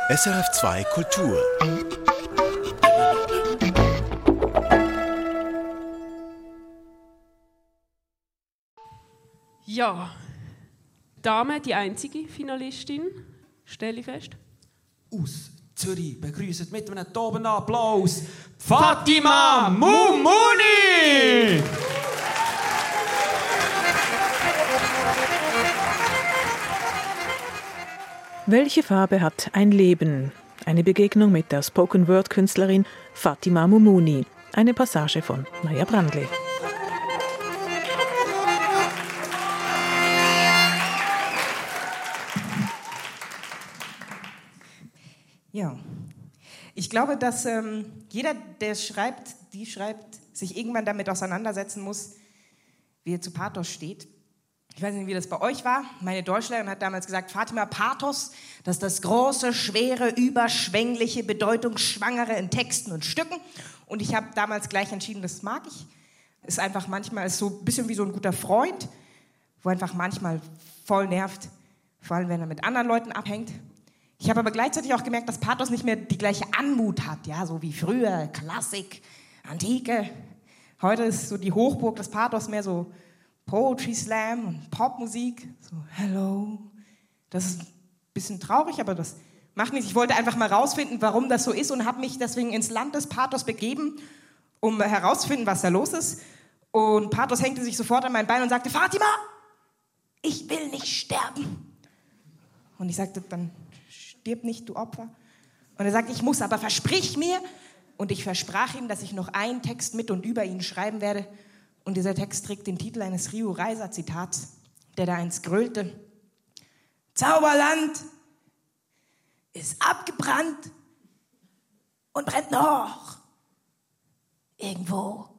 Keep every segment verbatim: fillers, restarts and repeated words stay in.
S R F zwei Kultur. Ja, Dame, die einzige Finalistin, stelle ich fest. Aus Zürich begrüßt mit einem tobenden Applaus Fatima Mumuni! Welche Farbe hat ein Leben? Eine Begegnung mit der Spoken-Word-Künstlerin Fatima Mumuni. Eine Passage von Maja Brandli. Ja, ich glaube, dass ähm, jeder, der schreibt, die schreibt, sich irgendwann damit auseinandersetzen muss, wie er zu Pathos steht. Ich weiß nicht, wie das bei euch war. Meine Deutschlehrerin hat damals gesagt, Fatima, Pathos, das ist das große, schwere, überschwängliche, bedeutungsschwangere in Texten und Stücken. Und ich habe damals gleich entschieden, das mag ich. Ist einfach manchmal ist so ein bisschen wie so ein guter Freund, wo einfach manchmal voll nervt, vor allem wenn er mit anderen Leuten abhängt. Ich habe aber gleichzeitig auch gemerkt, dass Pathos nicht mehr die gleiche Anmut hat, ja, so wie früher, Klassik, Antike. Heute ist so die Hochburg des Pathos mehr so Poetry Slam und Popmusik, so Hello. Das ist ein bisschen traurig, aber das macht nichts. Ich wollte einfach mal rausfinden, warum das so ist und habe mich deswegen ins Land des Pathos begeben, um herauszufinden, was da los ist. Und Pathos hängte sich sofort an mein Bein und sagte, Fatima, ich will nicht sterben. Und ich sagte, dann stirb nicht, du Opfer. Und er sagte, ich muss, aber versprich mir. Und ich versprach ihm, dass ich noch einen Text mit und über ihn schreiben werde. Und dieser Text trägt den Titel eines Rio Reiser-Zitats, der da einst grölte. Zauberland ist abgebrannt und brennt noch irgendwo.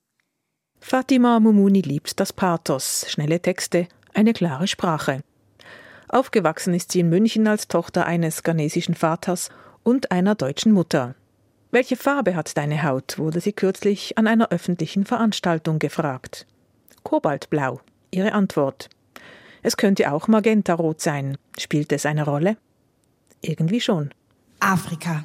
Fatima Mumuni liebt das Pathos, schnelle Texte, eine klare Sprache. Aufgewachsen ist sie in München als Tochter eines ghanesischen Vaters und einer deutschen Mutter. Welche Farbe hat deine Haut, wurde sie kürzlich an einer öffentlichen Veranstaltung gefragt. Kobaltblau, ihre Antwort. Es könnte auch Magentarot sein. Spielt es eine Rolle? Irgendwie schon. Afrika.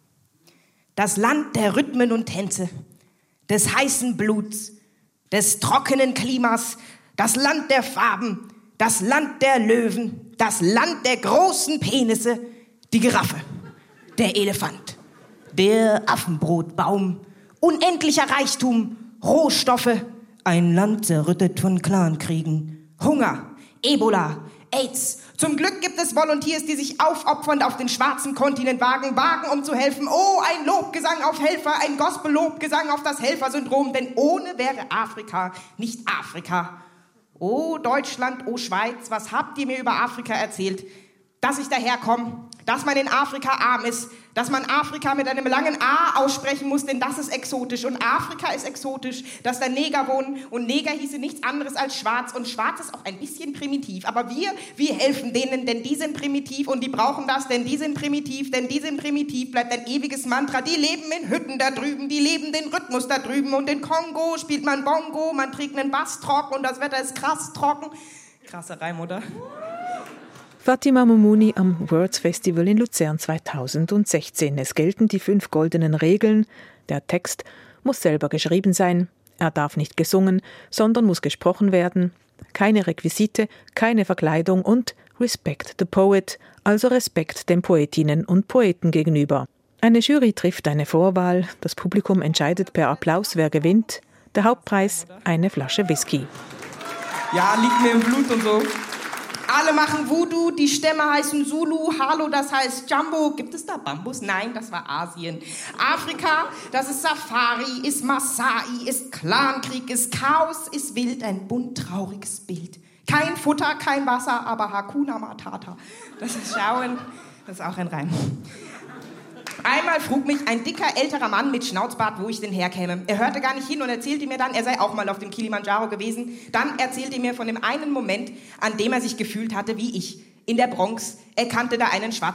Das Land der Rhythmen und Tänze, des heißen Bluts, des trockenen Klimas, das Land der Farben, das Land der Löwen, das Land der großen Penisse, die Giraffe, der Elefant, der Affenbrotbaum, unendlicher Reichtum, Rohstoffe, ein Land zerrüttet von Clankriegen, Hunger, Ebola, AIDS. Zum Glück gibt es Volunteers, die sich aufopfernd auf den schwarzen Kontinent wagen, wagen, um zu helfen. Oh, ein Lobgesang auf Helfer, ein Gospel-Lobgesang auf das Helfersyndrom, denn ohne wäre Afrika nicht Afrika. Oh Deutschland, oh Schweiz, was habt ihr mir über Afrika erzählt? Dass ich daherkomme, dass man in Afrika arm ist, dass man Afrika mit einem langen A aussprechen muss, denn das ist exotisch. Und Afrika ist exotisch, dass da Neger wohnen. Und Neger hieße nichts anderes als schwarz. Und schwarz ist auch ein bisschen primitiv. Aber wir, wir helfen denen, denn die sind primitiv. Und die brauchen das, denn die sind primitiv. Denn die sind primitiv, bleibt ein ewiges Mantra. Die leben in Hütten da drüben, die leben den Rhythmus da drüben. Und in Kongo spielt man Bongo, man trägt einen Bass trocken und das Wetter ist krass trocken. Krasser Reim, oder? Fatima Mumuni am Words Festival in Luzern zweitausendsechzehn. Es gelten die fünf goldenen Regeln. Der Text muss selber geschrieben sein. Er darf nicht gesungen, sondern muss gesprochen werden. Keine Requisite, keine Verkleidung und Respect the Poet, also Respekt den Poetinnen und Poeten gegenüber. Eine Jury trifft eine Vorwahl. Das Publikum entscheidet per Applaus, wer gewinnt. Der Hauptpreis, eine Flasche Whisky. Ja, liegt mir im Blut und so. Alle machen Voodoo, die Stämme heißen Zulu, Halo, das heißt Jumbo. Gibt es da Bambus? Nein, das war Asien. Afrika, das ist Safari, ist Maasai, ist Clankrieg, ist Chaos, ist wild, ein bunt trauriges Bild. Kein Futter, kein Wasser, aber Hakuna Matata. Das ist Schauen, das ist auch ein Reim. Einmal frug mich ein dicker, älterer Mann mit Schnauzbart, wo ich denn herkäme. Er hörte gar nicht hin und erzählte mir dann, er sei auch mal auf dem Kilimanjaro gewesen. Dann erzählte er mir von dem einen Moment, an dem er sich gefühlt hatte wie ich. In der Bronx, er kannte da einen Schwarzen.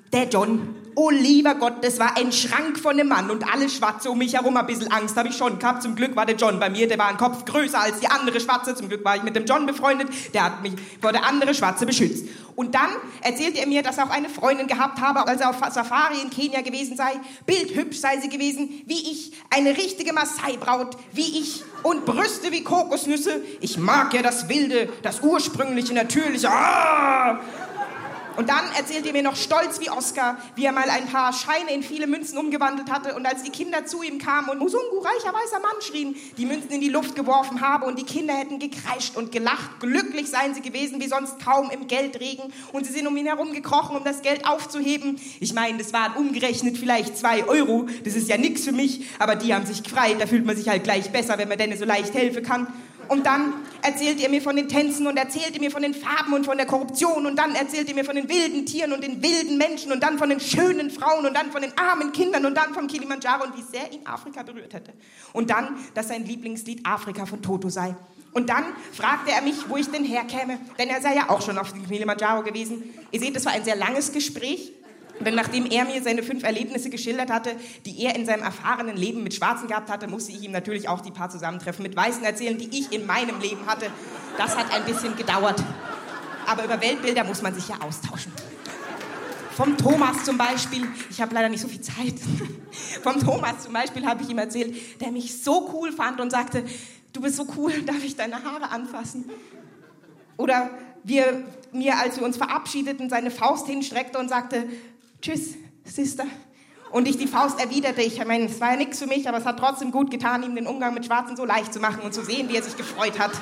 der John, oh lieber Gott, das war ein Schrank von einem Mann und alle Schwarze um mich herum, ein bisschen Angst habe ich schon gehabt. Zum Glück war der John bei mir, der war ein Kopf größer als die andere Schwarze. Zum Glück war ich mit dem John befreundet, der hat mich vor der andere Schwarze beschützt. Und dann erzählte er mir, dass er auch eine Freundin gehabt habe, als er auf Safari in Kenia gewesen sei. Bildhübsch sei sie gewesen, wie ich, eine richtige Maasai-Braut, wie ich, und Brüste wie Kokosnüsse. Ich mag ja das Wilde, das ursprüngliche, natürliche. Ah! Und dann erzählt er mir noch stolz wie Oscar, wie er mal ein paar Scheine in viele Münzen umgewandelt hatte und als die Kinder zu ihm kamen und Musungu, reicher weißer Mann, schrien, die Münzen in die Luft geworfen habe und die Kinder hätten gekreischt und gelacht. Glücklich seien sie gewesen, wie sonst kaum im Geldregen, und sie sind um ihn herum gekrochen, um das Geld aufzuheben. Ich meine, das waren umgerechnet vielleicht zwei Euro, das ist ja nix für mich, aber die haben sich gefreut, da fühlt man sich halt gleich besser, wenn man denen so leicht helfen kann. Und dann erzählt ihr mir von den Tänzen und erzählt ihr mir von den Farben und von der Korruption und dann erzählt ihr mir von den wilden Tieren und den wilden Menschen und dann von den schönen Frauen und dann von den armen Kindern und dann vom Kilimanjaro und wie sehr ihn Afrika berührt hätte. Und dann, dass sein Lieblingslied Afrika von Toto sei. Und dann fragte er mich, wo ich denn herkäme, denn er sei ja auch schon auf dem Kilimanjaro gewesen. Ihr seht, das war ein sehr langes Gespräch. Denn nachdem er mir seine fünf Erlebnisse geschildert hatte, die er in seinem erfahrenen Leben mit Schwarzen gehabt hatte, musste ich ihm natürlich auch die paar Zusammentreffen mit Weißen erzählen, die ich in meinem Leben hatte. Das hat ein bisschen gedauert. Aber über Weltbilder muss man sich ja austauschen. Vom Thomas zum Beispiel, ich habe leider nicht so viel Zeit, vom Thomas zum Beispiel habe ich ihm erzählt, der mich so cool fand und sagte, du bist so cool, darf ich deine Haare anfassen? Oder wie er mir, als wir uns verabschiedeten, seine Faust hinstreckte und sagte, tschüss, Sister. Und ich die Faust erwiderte. Ich meine, es war ja nichts für mich, aber es hat trotzdem gut getan, ihm den Umgang mit Schwarzen so leicht zu machen und zu sehen, wie er sich gefreut hat.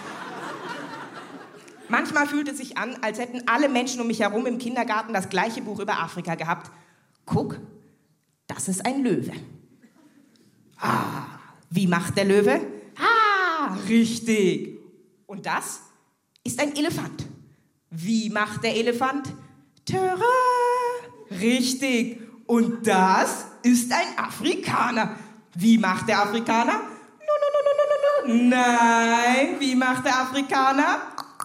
Manchmal fühlt es sich an, als hätten alle Menschen um mich herum im Kindergarten das gleiche Buch über Afrika gehabt. Guck, das ist ein Löwe. Ah, wie macht der Löwe? Ah, richtig. Und das ist ein Elefant. Wie macht der Elefant? Töre. Richtig. Und das ist ein Afrikaner. Wie macht der Afrikaner? No, no, no, no, no, no. Nein, wie macht der Afrikaner?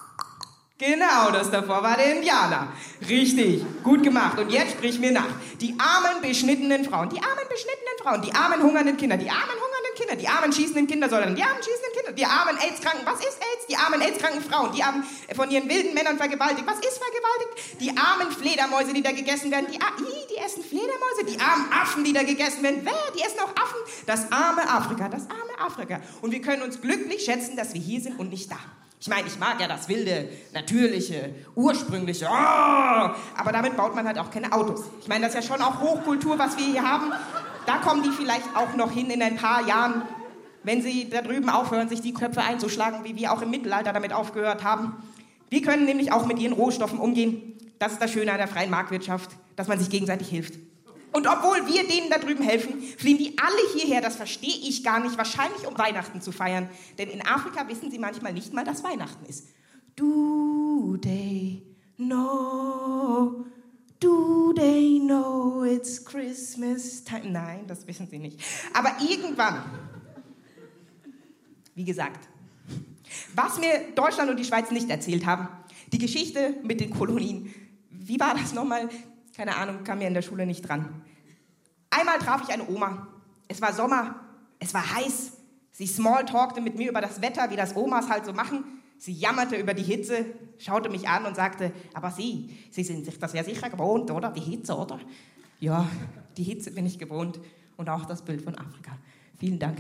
Genau, das davor war der Indianer. Richtig, gut gemacht. Und jetzt sprich mir nach. Die armen, beschnittenen Frauen, die armen, beschnittenen Frauen, die armen, hungernden Kinder, die armen, hungernden Kinder, die armen, schießenden Kindersoldaten, die armen, schießenden Kinder, die armen, AIDS-Kranken, was ist AIDS? Die armen, AIDS-kranken Frauen, die armen, von ihren wilden Männern vergewaltigt, was ist vergewaltigt? Die armen Fledermäuse, die da gegessen werden, die, I, die essen Fledermäuse, die armen Affen, die da gegessen werden, wer? Die essen auch Affen? Das arme Afrika, das arme Afrika. Und wir können uns glücklich schätzen, dass wir hier sind und nicht da. Ich meine, ich mag ja das wilde, natürliche, ursprüngliche, oh, aber damit baut man halt auch keine Autos. Ich meine, das ist ja schon auch Hochkultur, was wir hier haben. Da kommen die vielleicht auch noch hin in ein paar Jahren, wenn sie da drüben aufhören, sich die Köpfe einzuschlagen, wie wir auch im Mittelalter damit aufgehört haben. Wir können nämlich auch mit ihren Rohstoffen umgehen. Das ist das Schöne an der freien Marktwirtschaft, dass man sich gegenseitig hilft. Und obwohl wir denen da drüben helfen, fliehen die alle hierher, das verstehe ich gar nicht, wahrscheinlich um Weihnachten zu feiern. Denn in Afrika wissen sie manchmal nicht mal, dass Weihnachten ist. Do they know, do they know it's Christmas time? Nein, das wissen sie nicht. Aber irgendwann, wie gesagt, was mir Deutschland und die Schweiz nicht erzählt haben, die Geschichte mit den Kolonien. Wie war das nochmal? Keine Ahnung, kam mir in der Schule nicht dran. Einmal traf ich eine Oma. Es war Sommer, es war heiß. Sie smalltalkte mit mir über das Wetter, wie das Omas halt so machen. Sie jammerte über die Hitze, schaute mich an und sagte, aber Sie, Sie sind sich das ja sicher gewohnt, oder? Die Hitze, oder? Ja, die Hitze bin ich gewohnt und auch das Bild von Afrika. Vielen Dank.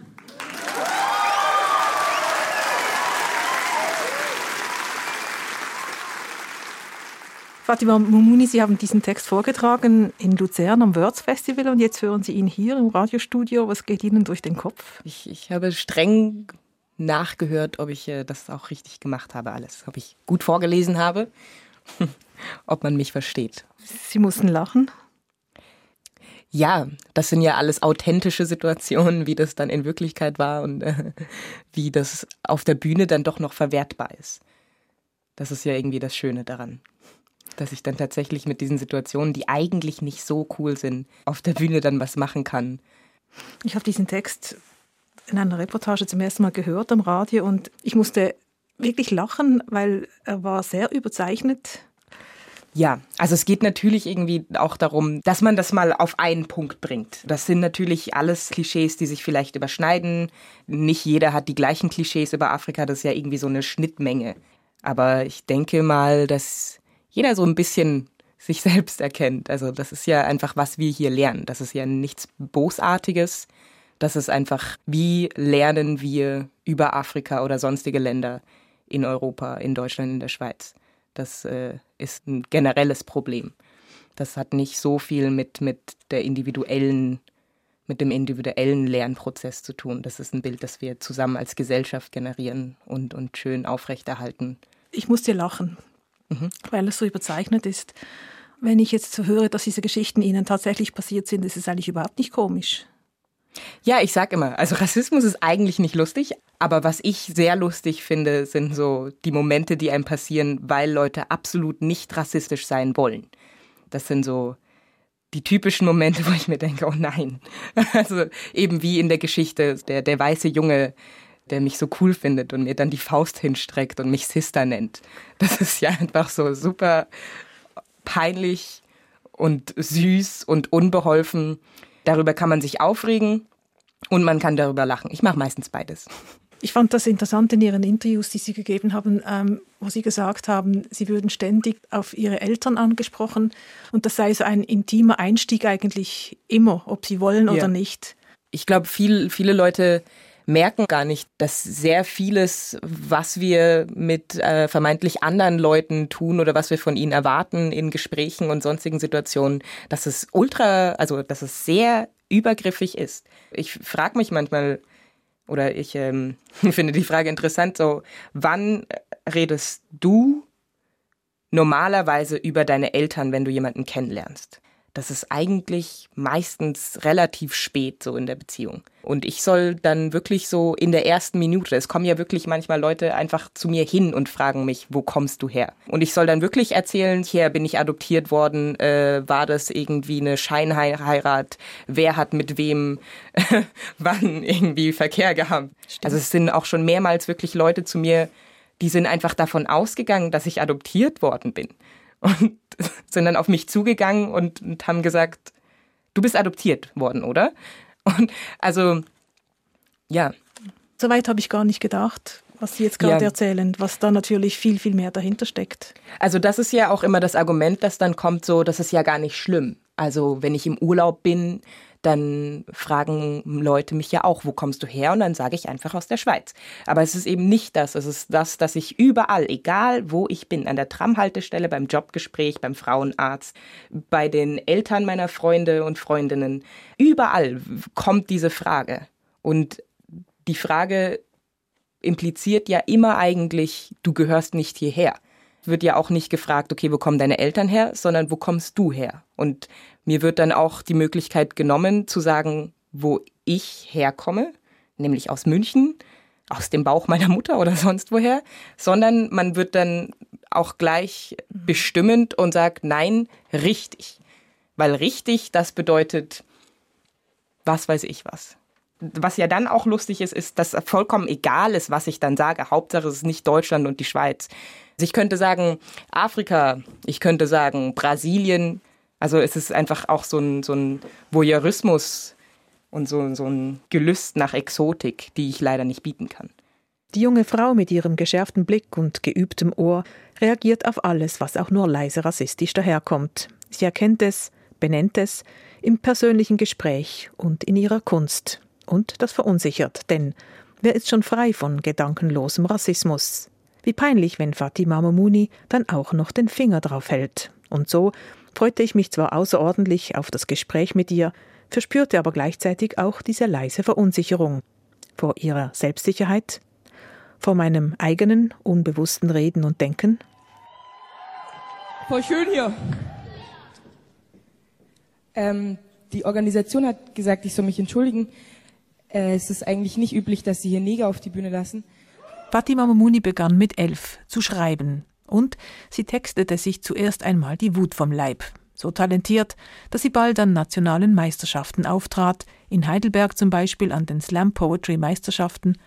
Fatima Mumuni, Sie haben diesen Text vorgetragen in Luzern am Words Festival und jetzt hören Sie ihn hier im Radiostudio. Was geht Ihnen durch den Kopf? Ich, ich habe streng nachgehört, ob ich äh, das auch richtig gemacht habe alles. Ob ich gut vorgelesen habe, ob man mich versteht. Sie mussten lachen? Ja, das sind ja alles authentische Situationen, wie das dann in Wirklichkeit war und äh, wie das auf der Bühne dann doch noch verwertbar ist. Das ist ja irgendwie das Schöne daran. Dass ich dann tatsächlich mit diesen Situationen, die eigentlich nicht so cool sind, auf der Bühne dann was machen kann. Ich habe diesen Text in einer Reportage zum ersten Mal gehört am Radio und ich musste wirklich lachen, weil er war sehr überzeichnet. Ja, also es geht natürlich irgendwie auch darum, dass man das mal auf einen Punkt bringt. Das sind natürlich alles Klischees, die sich vielleicht überschneiden. Nicht jeder hat die gleichen Klischees über Afrika, das ist ja irgendwie so eine Schnittmenge. Aber ich denke mal, dass jeder so ein bisschen sich selbst erkennt. Also das ist ja einfach, was wir hier lernen. Das ist ja nichts Bosartiges. Das ist einfach, wie lernen wir über Afrika oder sonstige Länder in Europa, in Deutschland, in der Schweiz. Das äh, ist ein generelles Problem. Das hat nicht so viel mit, mit der individuellen, mit dem individuellen Lernprozess zu tun. Das ist ein Bild, das wir zusammen als Gesellschaft generieren und, und schön aufrechterhalten. Ich muss dir lachen, mhm. weil es so überzeichnet ist. Wenn ich jetzt so höre, dass diese Geschichten Ihnen tatsächlich passiert sind, ist es eigentlich überhaupt nicht komisch. Ja, ich sag immer, also Rassismus ist eigentlich nicht lustig, aber was ich sehr lustig finde, sind so die Momente, die einem passieren, weil Leute absolut nicht rassistisch sein wollen. Das sind so die typischen Momente, wo ich mir denke, oh nein. Also eben wie in der Geschichte, der, der weiße Junge, der mich so cool findet und mir dann die Faust hinstreckt und mich Sister nennt. Das ist ja einfach so super peinlich und süß und unbeholfen. Darüber kann man sich aufregen und man kann darüber lachen. Ich mache meistens beides. Ich fand das interessant in Ihren Interviews, die Sie gegeben haben, ähm, wo Sie gesagt haben, Sie würden ständig auf Ihre Eltern angesprochen und das sei so ein intimer Einstieg eigentlich immer, ob Sie wollen oder ja. nicht. Ich glaube, viel, viele Leute merken gar nicht, dass sehr vieles, was wir mit äh, vermeintlich anderen Leuten tun oder was wir von ihnen erwarten in Gesprächen und sonstigen Situationen, dass es ultra, also dass es sehr übergriffig ist. Ich frage mich manchmal, oder ich ähm, finde die Frage interessant, so, wann redest du normalerweise über deine Eltern, wenn du jemanden kennenlernst? Das ist eigentlich meistens relativ spät so in der Beziehung. Und ich soll dann wirklich so in der ersten Minute, es kommen ja wirklich manchmal Leute einfach zu mir hin und fragen mich, wo kommst du her? Und ich soll dann wirklich erzählen, hier bin ich adoptiert worden, äh, war das irgendwie eine Scheinheirat, wer hat mit wem wann irgendwie Verkehr gehabt? Stimmt. Also es sind auch schon mehrmals wirklich Leute zu mir, die sind einfach davon ausgegangen, dass ich adoptiert worden bin. Und sind dann auf mich zugegangen und, und haben gesagt, du bist adoptiert worden, oder? Und also, ja. Soweit habe ich gar nicht gedacht, was Sie jetzt gerade ja. erzählen, was da natürlich viel, viel mehr dahinter steckt. Also das ist ja auch immer das Argument, das dann kommt so, das ist ja gar nicht schlimm. Also wenn ich im Urlaub bin, dann fragen Leute mich ja auch, wo kommst du her? Und dann sage ich einfach aus der Schweiz. Aber es ist eben nicht das. Es ist das, dass ich überall, egal wo ich bin, an der Tramhaltestelle, beim Jobgespräch, beim Frauenarzt, bei den Eltern meiner Freunde und Freundinnen, überall kommt diese Frage. Und die Frage impliziert ja immer eigentlich, du gehörst nicht hierher. Wird ja auch nicht gefragt, okay, wo kommen deine Eltern her, sondern wo kommst du her? Und mir wird dann auch die Möglichkeit genommen, zu sagen, wo ich herkomme, nämlich aus München, aus dem Bauch meiner Mutter oder sonst woher, sondern man wird dann auch gleich bestimmend und sagt, nein, richtig. Weil richtig, das bedeutet, was weiß ich was. Was ja dann auch lustig ist, ist, dass vollkommen egal ist, was ich dann sage. Hauptsache es ist nicht Deutschland und die Schweiz. Also ich könnte sagen Afrika, ich könnte sagen Brasilien. Also es ist einfach auch so ein, so ein Voyeurismus und so, so ein Gelüst nach Exotik, die ich leider nicht bieten kann. Die junge Frau mit ihrem geschärften Blick und geübtem Ohr reagiert auf alles, was auch nur leise rassistisch daherkommt. Sie erkennt es, benennt es im persönlichen Gespräch und in ihrer Kunst. Und das verunsichert, denn wer ist schon frei von gedankenlosem Rassismus? Wie peinlich, wenn Fatima Momuni dann auch noch den Finger drauf hält. Und so freute ich mich zwar außerordentlich auf das Gespräch mit ihr, verspürte aber gleichzeitig auch diese leise Verunsicherung. Vor ihrer Selbstsicherheit, vor meinem eigenen, unbewussten Reden und Denken. Voll schön hier. Ähm, die Organisation hat gesagt, ich soll mich entschuldigen. Äh, es ist eigentlich nicht üblich, dass sie hier Neger auf die Bühne lassen. Fatima Momuni begann mit elf zu schreiben und sie textete sich zuerst einmal die Wut vom Leib. So talentiert, dass sie bald an nationalen Meisterschaften auftrat, in Heidelberg zum Beispiel an den Slam Poetry Meisterschaften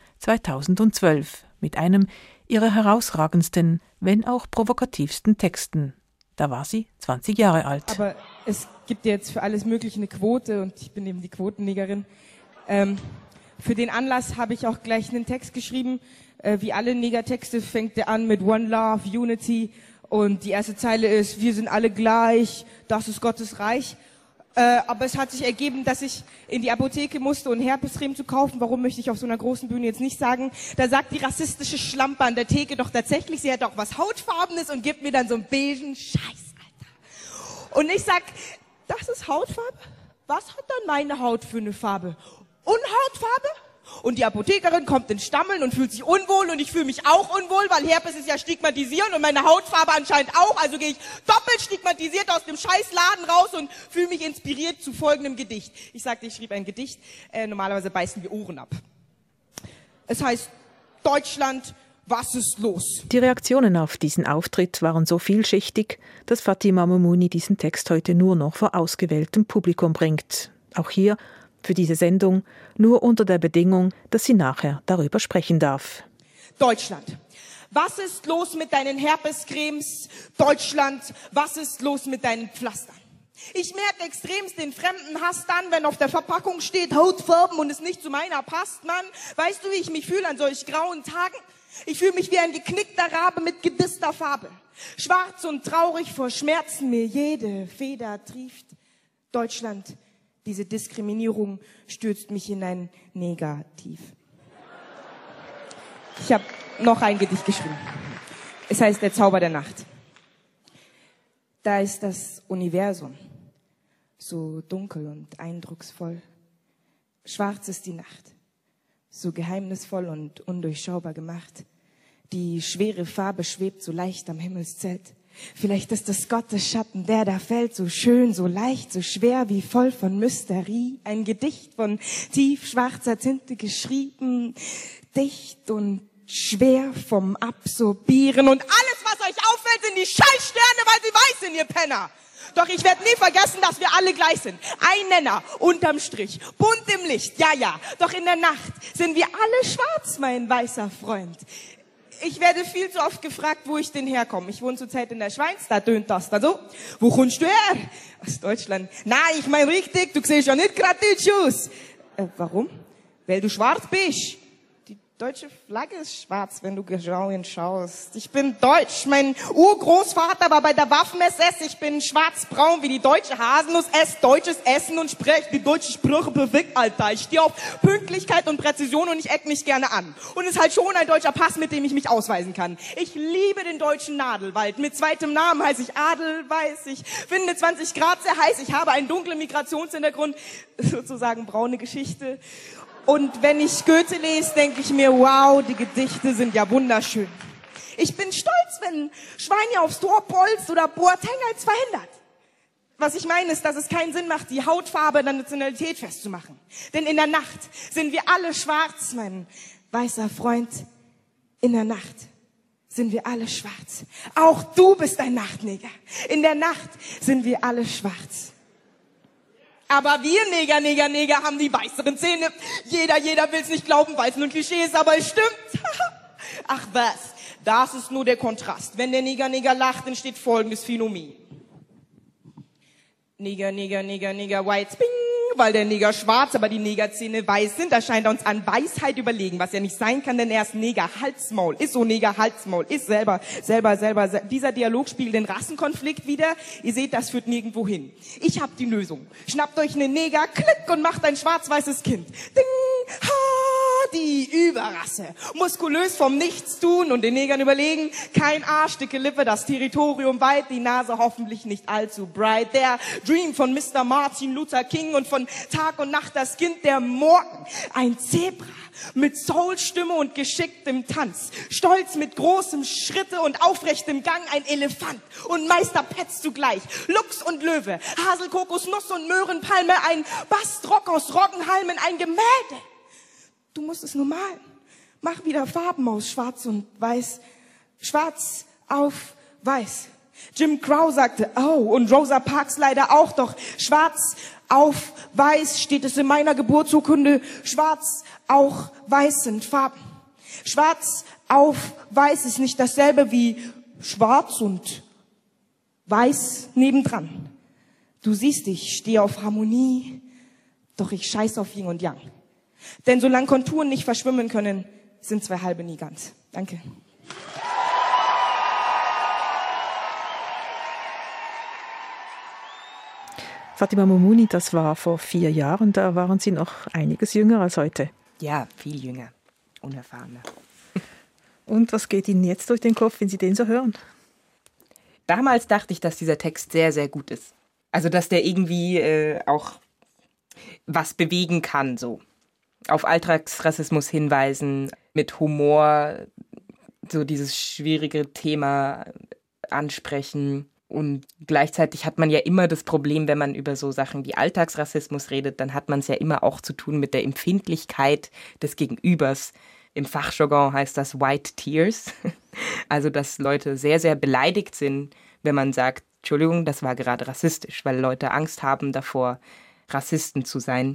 zweitausendzwölf mit einem ihrer herausragendsten, wenn auch provokativsten Texten. Da war sie zwanzig Jahre alt. Aber es gibt ja jetzt für alles Mögliche eine Quote und ich bin eben die Quotennegerin. Ähm, für den Anlass habe ich auch gleich einen Text geschrieben. Äh, wie alle Negertexte fängt der an mit One Love, Unity. Und die erste Zeile ist, wir sind alle gleich, das ist Gottes Reich. Äh, aber es hat sich ergeben, dass ich in die Apotheke musste, um Herpescreme zu kaufen. Warum, möchte ich auf so einer großen Bühne jetzt nicht sagen. Da sagt die rassistische Schlampe an der Theke doch tatsächlich, sie hat auch was Hautfarbenes und gibt mir dann so einen beigen Scheiß, Alter. Und ich sag, das ist Hautfarbe? Was hat dann meine Haut für eine Farbe? Unhautfarbe? Und die Apothekerin kommt ins Stammeln und fühlt sich unwohl und ich fühle mich auch unwohl, weil Herpes ist ja stigmatisierend und meine Hautfarbe anscheinend auch. Also gehe ich doppelt stigmatisiert aus dem Scheißladen raus und fühle mich inspiriert zu folgendem Gedicht. Ich sagte, ich schrieb ein Gedicht. Äh, normalerweise beißen wir Ohren ab. Es heißt, Deutschland, was ist los? Die Reaktionen auf diesen Auftritt waren so vielschichtig, dass Fatima Momuni diesen Text heute nur noch vor ausgewähltem Publikum bringt. Auch hier für diese Sendung nur unter der Bedingung, dass sie nachher darüber sprechen darf. Deutschland. Was ist los mit deinen Herpescremes? Deutschland, was ist los mit deinen Pflastern? Ich merke extremst den fremden Hass dann, wenn auf der Verpackung steht Hautfarben und es nicht zu meiner passt, Mann. Weißt du, wie ich mich fühle an solch grauen Tagen? Ich fühle mich wie ein geknickter Rabe mit gedisster Farbe. Schwarz und traurig vor Schmerzen mir jede Feder trieft. Deutschland, diese Diskriminierung stürzt mich in ein Negativ. Ich habe noch ein Gedicht geschrieben. Es heißt Der Zauber der Nacht. Da ist das Universum, so dunkel und eindrucksvoll. Schwarz ist die Nacht, so geheimnisvoll und undurchschaubar gemacht. Die schwere Farbe schwebt so leicht am Himmelszelt. Vielleicht ist es Gottes Schatten, der da fällt, so schön, so leicht, so schwer, wie voll von Mysterie. Ein Gedicht von tiefschwarzer Tinte geschrieben, dicht und schwer vom Absorbieren. Und alles, was euch auffällt, sind die Scheißsterne, weil sie weiß sind, ihr Penner. Doch ich werde nie vergessen, dass wir alle gleich sind. Ein Nenner, unterm Strich, bunt im Licht, ja, ja. Doch in der Nacht sind wir alle schwarz, mein weißer Freund. Ich werde viel zu oft gefragt, wo ich denn herkomme. Ich wohne zurzeit in der Schweiz, da tönt das da so. Wo kommst du her? Aus Deutschland. Nein, ich mein richtig, du siehst ja nicht gerade deutsch aus. Äh, warum? Weil du schwarz bist. Die deutsche Flagge ist schwarz, wenn du genau hinschaust. Ich bin deutsch. Mein Urgroßvater war bei der Waffen-S S. Ich bin schwarzbraun wie die deutsche Haselnuss, ess deutsches Essen und spreche die deutsche Sprache perfekt, Alter. Ich stehe auf Pünktlichkeit und Präzision und ich eck mich gerne an. Und es ist halt schon ein deutscher Pass, mit dem ich mich ausweisen kann. Ich liebe den deutschen Nadelwald. Mit zweitem Namen heiße ich Adelweiß. Ich finde zwanzig Grad sehr heiß. Ich habe einen dunklen Migrationshintergrund, sozusagen braune Geschichte. Und wenn ich Goethe lese, denke ich mir, wow, die Gedichte sind ja wunderschön. Ich bin stolz, wenn Schweine aufs Tor polzt oder Boateng als verhindert. Was ich meine ist, dass es keinen Sinn macht, die Hautfarbe der Nationalität festzumachen. Denn in der Nacht sind wir alle schwarz, mein weißer Freund. In der Nacht sind wir alle schwarz. Auch du bist ein Nachtneger. In der Nacht sind wir alle schwarz. Aber wir Neger, Neger, Neger haben die weißeren Zähne. Jeder, jeder will's nicht glauben, weil es nur ein Klischee ist, aber es stimmt. Ach was, das ist nur der Kontrast. Wenn der Neger, Neger lacht, entsteht folgendes Phänomen. Neger, Neger, Neger, Neger, white, bing, weil der Neger schwarz, aber die Negerzähne weiß sind. Da scheint er uns an Weisheit überlegen, was ja nicht sein kann, denn er ist Neger, Halsmaul, ist so Neger, Halsmaul, ist selber, selber, selber. Dieser Dialog spiegelt den Rassenkonflikt wider. Ihr seht, das führt nirgendwo hin. Ich hab die Lösung. Schnappt euch einen Neger, klick und macht ein schwarz-weißes Kind. Ding, ha! Die Überrasse. Muskulös vom Nichtstun und den Negern überlegen. Kein Arsch, dicke Lippe, das Territorium weit, die Nase hoffentlich nicht allzu bright. Der Dream von Mister Martin Luther King und von Tag und Nacht das Kind der Morgen. Ein Zebra mit Soulstimme und geschicktem Tanz. Stolz mit großem Schritte und aufrechtem Gang ein Elefant. Und Meister Petz zugleich. Luchs und Löwe, Haselkokos, Nuss und Möhrenpalme, ein Bastrock aus Roggenhalmen, ein Gemälde. Du musst es nur malen. Mach wieder Farben aus Schwarz und Weiß. Schwarz auf Weiß. Jim Crow sagte, oh, und Rosa Parks leider auch, doch schwarz auf Weiß steht es in meiner Geburtsurkunde. Schwarz, auch Weiß sind Farben. Schwarz auf Weiß ist nicht dasselbe wie Schwarz und weiß nebendran. Du siehst, ich stehe auf Harmonie, doch ich scheiß auf Yin und Yang. Denn solange Konturen nicht verschwimmen können, sind zwei halbe nie ganz. Danke. Fatima Moumouni, das war vor vier Jahren, da waren Sie noch einiges jünger als heute. Ja, viel jünger, unerfahrener. Und was geht Ihnen jetzt durch den Kopf, wenn Sie den so hören? Damals dachte ich, dass dieser Text sehr, sehr gut ist. Also, dass der irgendwie äh, auch was bewegen kann, so. Auf Alltagsrassismus hinweisen, mit Humor so dieses schwierige Thema ansprechen. Und gleichzeitig hat man ja immer das Problem, wenn man über so Sachen wie Alltagsrassismus redet, dann hat man es ja immer auch zu tun mit der Empfindlichkeit des Gegenübers. Im Fachjargon heißt das White Tears. Also, dass Leute sehr, sehr beleidigt sind, wenn man sagt, Entschuldigung, das war gerade rassistisch, weil Leute Angst haben davor, Rassisten zu sein.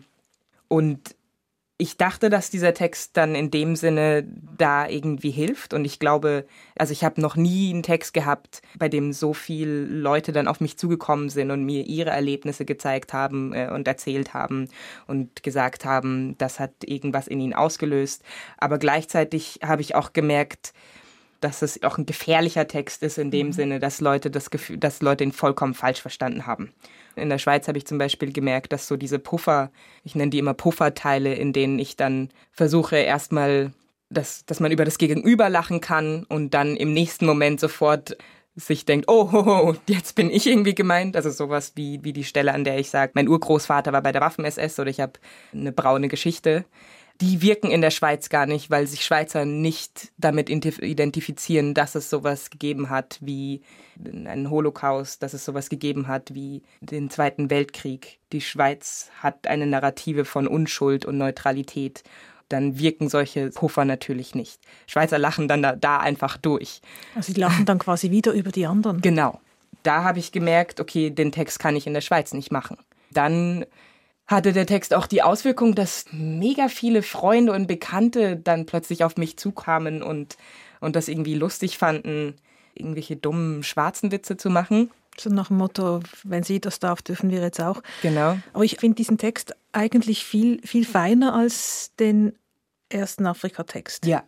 Und ich dachte, dass dieser Text dann in dem Sinne da irgendwie hilft. Und ich glaube, also ich habe noch nie einen Text gehabt, bei dem so viele Leute dann auf mich zugekommen sind und mir ihre Erlebnisse gezeigt haben äh, und erzählt haben und gesagt haben, das hat irgendwas in ihnen ausgelöst. Aber gleichzeitig habe ich auch gemerkt, dass es auch ein gefährlicher Text ist in dem mhm. Sinne, dass Leute das Gefühl, dass Leute ihn vollkommen falsch verstanden haben. In der Schweiz habe ich zum Beispiel gemerkt, dass so diese Puffer, ich nenne die immer Pufferteile, in denen ich dann versuche erstmal, dass, dass man über das Gegenüber lachen kann und dann im nächsten Moment sofort sich denkt, oh, ho, ho, jetzt bin ich irgendwie gemeint. Also sowas wie, wie die Stelle, an der ich sage, mein Urgroßvater war bei der Waffen-S S oder ich habe eine braune Geschichte. Die wirken in der Schweiz gar nicht, weil sich Schweizer nicht damit identifizieren, dass es sowas gegeben hat wie einen Holocaust, dass es sowas gegeben hat wie den Zweiten Weltkrieg. Die Schweiz hat eine Narrative von Unschuld und Neutralität. Dann wirken solche Puffer natürlich nicht. Schweizer lachen dann da, da einfach durch. Also sie lachen dann quasi wieder über die anderen. Genau. Da habe ich gemerkt, okay, den Text kann ich in der Schweiz nicht machen. Dann hatte der Text auch die Auswirkung, dass mega viele Freunde und Bekannte dann plötzlich auf mich zukamen und, und das irgendwie lustig fanden, irgendwelche dummen schwarzen Witze zu machen. So nach dem Motto, wenn sie das darf, dürfen wir jetzt auch. Genau. Aber ich finde diesen Text eigentlich viel, viel feiner als den ersten Afrika-Text. Ja.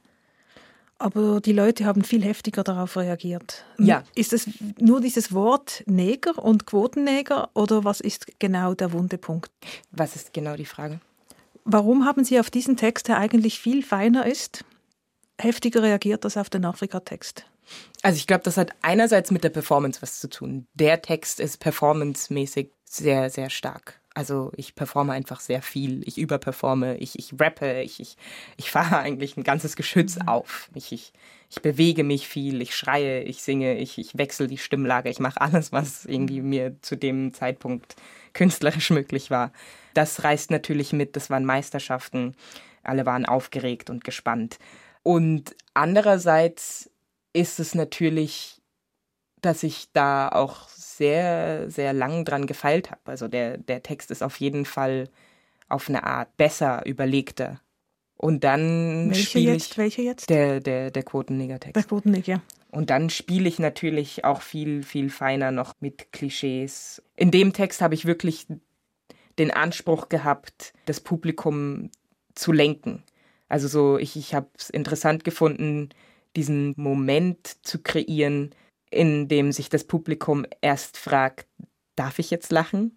Aber die Leute haben viel heftiger darauf reagiert. Ja. Ist es nur dieses Wort Neger und Quotenneger oder was ist genau der wunde Punkt? Was ist genau die Frage? Warum haben Sie auf diesen Text, der eigentlich viel feiner ist, heftiger reagiert als auf den Afrika-Text? Also ich glaube, das hat einerseits mit der Performance was zu tun. Der Text ist performancemäßig sehr, sehr stark. Also ich performe einfach sehr viel, ich überperforme, ich, ich rappe, ich, ich, ich fahre eigentlich ein ganzes Geschütz auf. Ich, ich, ich bewege mich viel, ich schreie, ich singe, ich, ich wechsle die Stimmlage, ich mache alles, was irgendwie mir zu dem Zeitpunkt künstlerisch möglich war. Das reißt natürlich mit, das waren Meisterschaften, alle waren aufgeregt und gespannt. Und andererseits ist es natürlich, dass ich da auch sehr, sehr lang dran gefeilt habe. Also der, der Text ist auf jeden Fall auf eine Art besser, überlegter. Und dann spiele ich... Welcher jetzt? Der, der, der Quotenneger-Text. Der Quotenneger. Und dann spiele ich natürlich auch viel, viel feiner noch mit Klischees. In dem Text habe ich wirklich den Anspruch gehabt, das Publikum zu lenken. Also so, ich, ich habe es interessant gefunden, diesen Moment zu kreieren, in dem sich das Publikum erst fragt, darf ich jetzt lachen?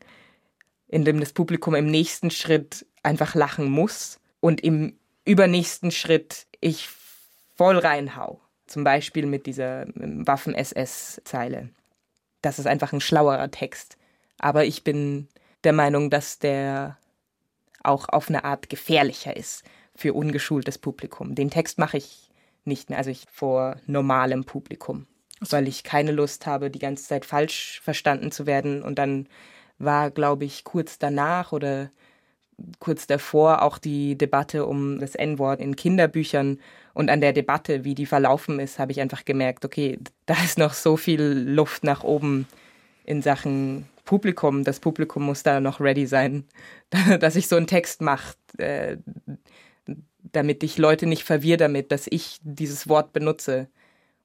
In dem das Publikum im nächsten Schritt einfach lachen muss und im übernächsten Schritt ich voll reinhau. Zum Beispiel mit dieser Waffen-S S-Zeile. Das ist einfach ein schlauerer Text. Aber ich bin der Meinung, dass der auch auf eine Art gefährlicher ist für ungeschultes Publikum. Den Text mache ich nicht mehr, also ich vor normalem Publikum. Weil ich keine Lust habe, die ganze Zeit falsch verstanden zu werden. Und dann war, glaube ich, kurz danach oder kurz davor auch die Debatte um das En-Wort in Kinderbüchern. Und an der Debatte, wie die verlaufen ist, habe ich einfach gemerkt, okay, da ist noch so viel Luft nach oben in Sachen Publikum. Das Publikum muss da noch ready sein, dass ich so einen Text mache, äh, damit ich Leute nicht verwirre damit, dass ich dieses Wort benutze.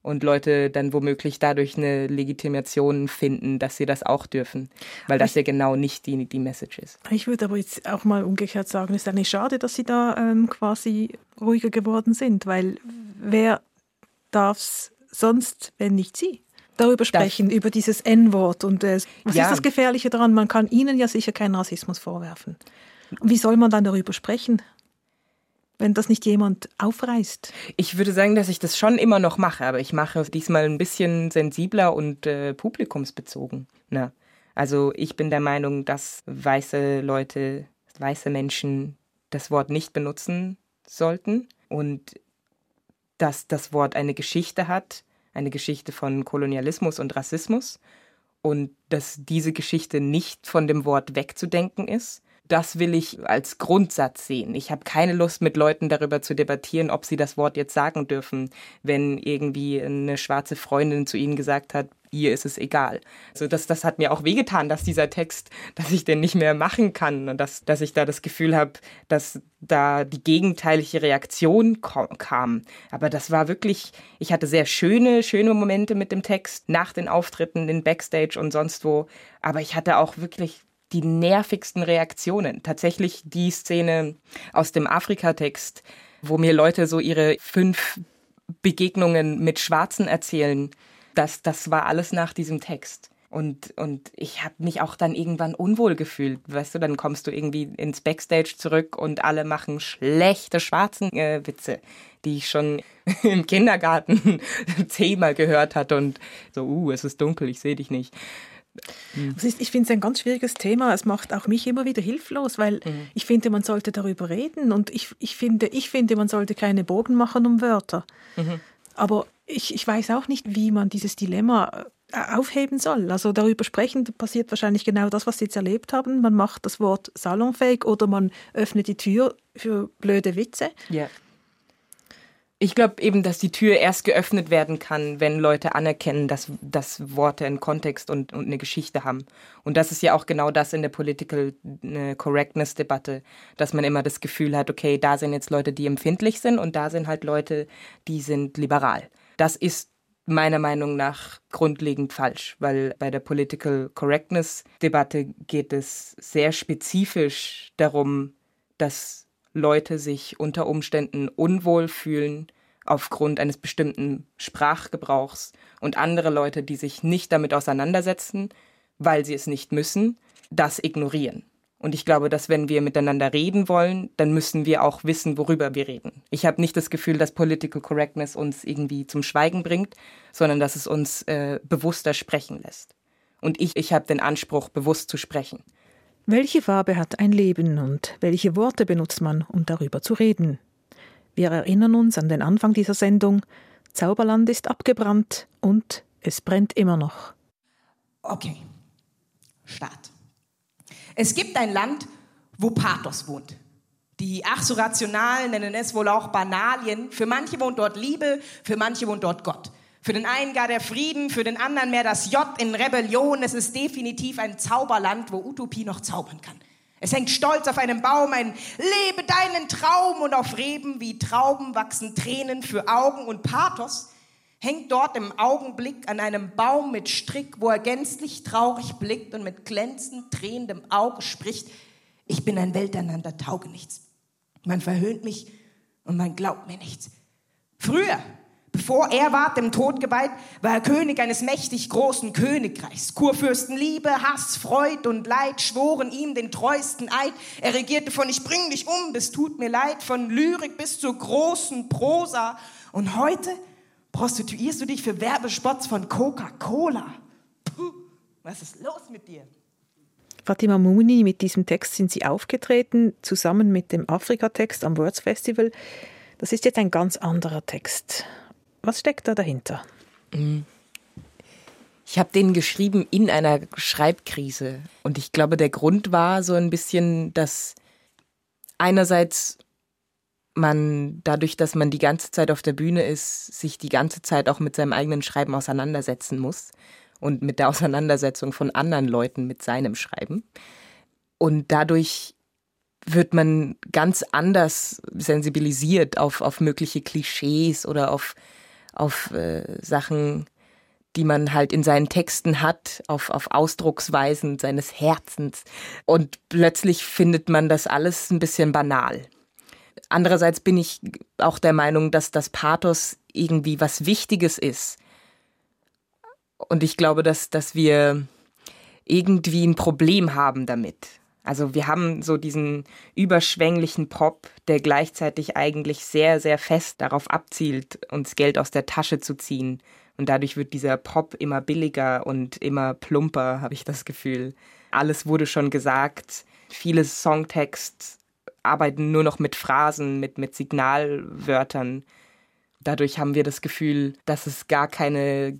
und Leute dann womöglich dadurch eine Legitimation finden, dass sie das auch dürfen, weil das ja genau nicht die, die Message ist. Ich würde aber jetzt auch mal umgekehrt sagen, es ist eigentlich schade, dass Sie da ähm, quasi ruhiger geworden sind, weil wer darf es sonst, wenn nicht Sie, darüber sprechen, das, über dieses En-Wort. Und äh, was ja. ist das Gefährliche daran? Man kann Ihnen ja sicher keinen Rassismus vorwerfen. Und wie soll man dann darüber sprechen, wenn das nicht jemand aufreißt? Ich würde sagen, dass ich das schon immer noch mache, aber ich mache es diesmal ein bisschen sensibler und äh, publikumsbezogen. Na, also ich bin der Meinung, dass weiße Leute, weiße Menschen das Wort nicht benutzen sollten und dass das Wort eine Geschichte hat, eine Geschichte von Kolonialismus und Rassismus und dass diese Geschichte nicht von dem Wort wegzudenken ist. Das will ich als Grundsatz sehen. Ich habe keine Lust, mit Leuten darüber zu debattieren, ob sie das Wort jetzt sagen dürfen, wenn irgendwie eine schwarze Freundin zu ihnen gesagt hat, ihr ist es egal. Also das, das hat mir auch wehgetan, dass dieser Text, dass ich den nicht mehr machen kann und dass, dass ich da das Gefühl habe, dass da die gegenteilige Reaktion kam. Aber das war wirklich, ich hatte sehr schöne, schöne Momente mit dem Text, nach den Auftritten, in Backstage und sonst wo. Aber ich hatte auch wirklich die nervigsten Reaktionen. Tatsächlich die Szene aus dem Afrika-Text, wo mir Leute so ihre fünf Begegnungen mit Schwarzen erzählen, das, das war alles nach diesem Text. Und, und ich habe mich auch dann irgendwann unwohl gefühlt. Weißt du, dann kommst du irgendwie ins Backstage zurück und alle machen schlechte schwarzen äh, Witze, die ich schon im Kindergarten zehnmal gehört hatte und so, uh, es ist dunkel, ich sehe dich nicht. Ich finde es ein ganz schwieriges Thema. Es macht auch mich immer wieder hilflos, weil mhm. ich finde, man sollte darüber reden und ich, ich, finde, ich finde, man sollte keine Bogen machen um Wörter. Mhm. Aber ich, ich weiß auch nicht, wie man dieses Dilemma aufheben soll. Also darüber sprechen passiert wahrscheinlich genau das, was Sie jetzt erlebt haben. Man macht das Wort salonfähig oder man öffnet die Tür für blöde Witze. Ja. Ich glaube eben, dass die Tür erst geöffnet werden kann, wenn Leute anerkennen, dass, dass Worte einen Kontext und, und eine Geschichte haben. Und das ist ja auch genau das in der Political Correctness-Debatte, dass man immer das Gefühl hat, okay, da sind jetzt Leute, die empfindlich sind und da sind halt Leute, die sind liberal. Das ist meiner Meinung nach grundlegend falsch, weil bei der Political Correctness-Debatte geht es sehr spezifisch darum, dass Leute sich unter Umständen unwohl fühlen aufgrund eines bestimmten Sprachgebrauchs und andere Leute, die sich nicht damit auseinandersetzen, weil sie es nicht müssen, das ignorieren. Und ich glaube, dass wenn wir miteinander reden wollen, dann müssen wir auch wissen, worüber wir reden. Ich habe nicht das Gefühl, dass Political Correctness uns irgendwie zum Schweigen bringt, sondern dass es uns äh, bewusster sprechen lässt. Und ich, ich habe den Anspruch, bewusst zu sprechen. Welche Farbe hat ein Leben und welche Worte benutzt man, um darüber zu reden? Wir erinnern uns an den Anfang dieser Sendung. Zauberland ist abgebrannt und es brennt immer noch. Okay, Start. Es gibt ein Land, wo Pathos wohnt. Die ach so Rationalen nennen es wohl auch Banalien. Für manche wohnt dort Liebe, für manche wohnt dort Gott. Für den einen gar der Frieden, für den anderen mehr das J in Rebellion. Es ist definitiv ein Zauberland, wo Utopie noch zaubern kann. Es hängt stolz auf einem Baum ein Lebe deinen Traum und auf Reben wie Trauben wachsen Tränen für Augen und Pathos hängt dort im Augenblick an einem Baum mit Strick, wo er gänzlich traurig blickt und mit glänzend tränendem Auge spricht: Ich bin ein welteinander Taugenichts. Man verhöhnt mich und man glaubt mir nichts. Früher, bevor er ward dem Tod geweiht, war er König eines mächtig großen Königreichs. Kurfürsten Liebe, Hass, Freud und Leid schworen ihm den treuesten Eid. Er regierte von ich bring dich um bis tut mir leid, von Lyrik bis zur großen Prosa. Und heute prostituierst du dich für Werbespots von Coca-Cola. Puh, was ist los mit dir? Fatima Mouni, mit diesem Text sind Sie aufgetreten, zusammen mit dem Afrika-Text am Words Festival. Das ist jetzt ein ganz anderer Text. Was steckt da dahinter? Ich habe den geschrieben in einer Schreibkrise. Und ich glaube, der Grund war so ein bisschen, dass einerseits man dadurch, dass man die ganze Zeit auf der Bühne ist, sich die ganze Zeit auch mit seinem eigenen Schreiben auseinandersetzen muss. Und mit der Auseinandersetzung von anderen Leuten mit seinem Schreiben. Und dadurch wird man ganz anders sensibilisiert auf, auf mögliche Klischees oder auf auf äh, Sachen, die man halt in seinen Texten hat, auf, auf Ausdrucksweisen seines Herzens. Und plötzlich findet man das alles ein bisschen banal. Andererseits bin ich auch der Meinung, dass das Pathos irgendwie was Wichtiges ist. Und ich glaube, dass, dass wir irgendwie ein Problem haben damit. Also wir haben so diesen überschwänglichen Pop, der gleichzeitig eigentlich sehr, sehr fest darauf abzielt, uns Geld aus der Tasche zu ziehen. Und dadurch wird dieser Pop immer billiger und immer plumper, habe ich das Gefühl. Alles wurde schon gesagt. Viele Songtexte arbeiten nur noch mit Phrasen, mit, mit Signalwörtern. Dadurch haben wir das Gefühl, dass es gar keine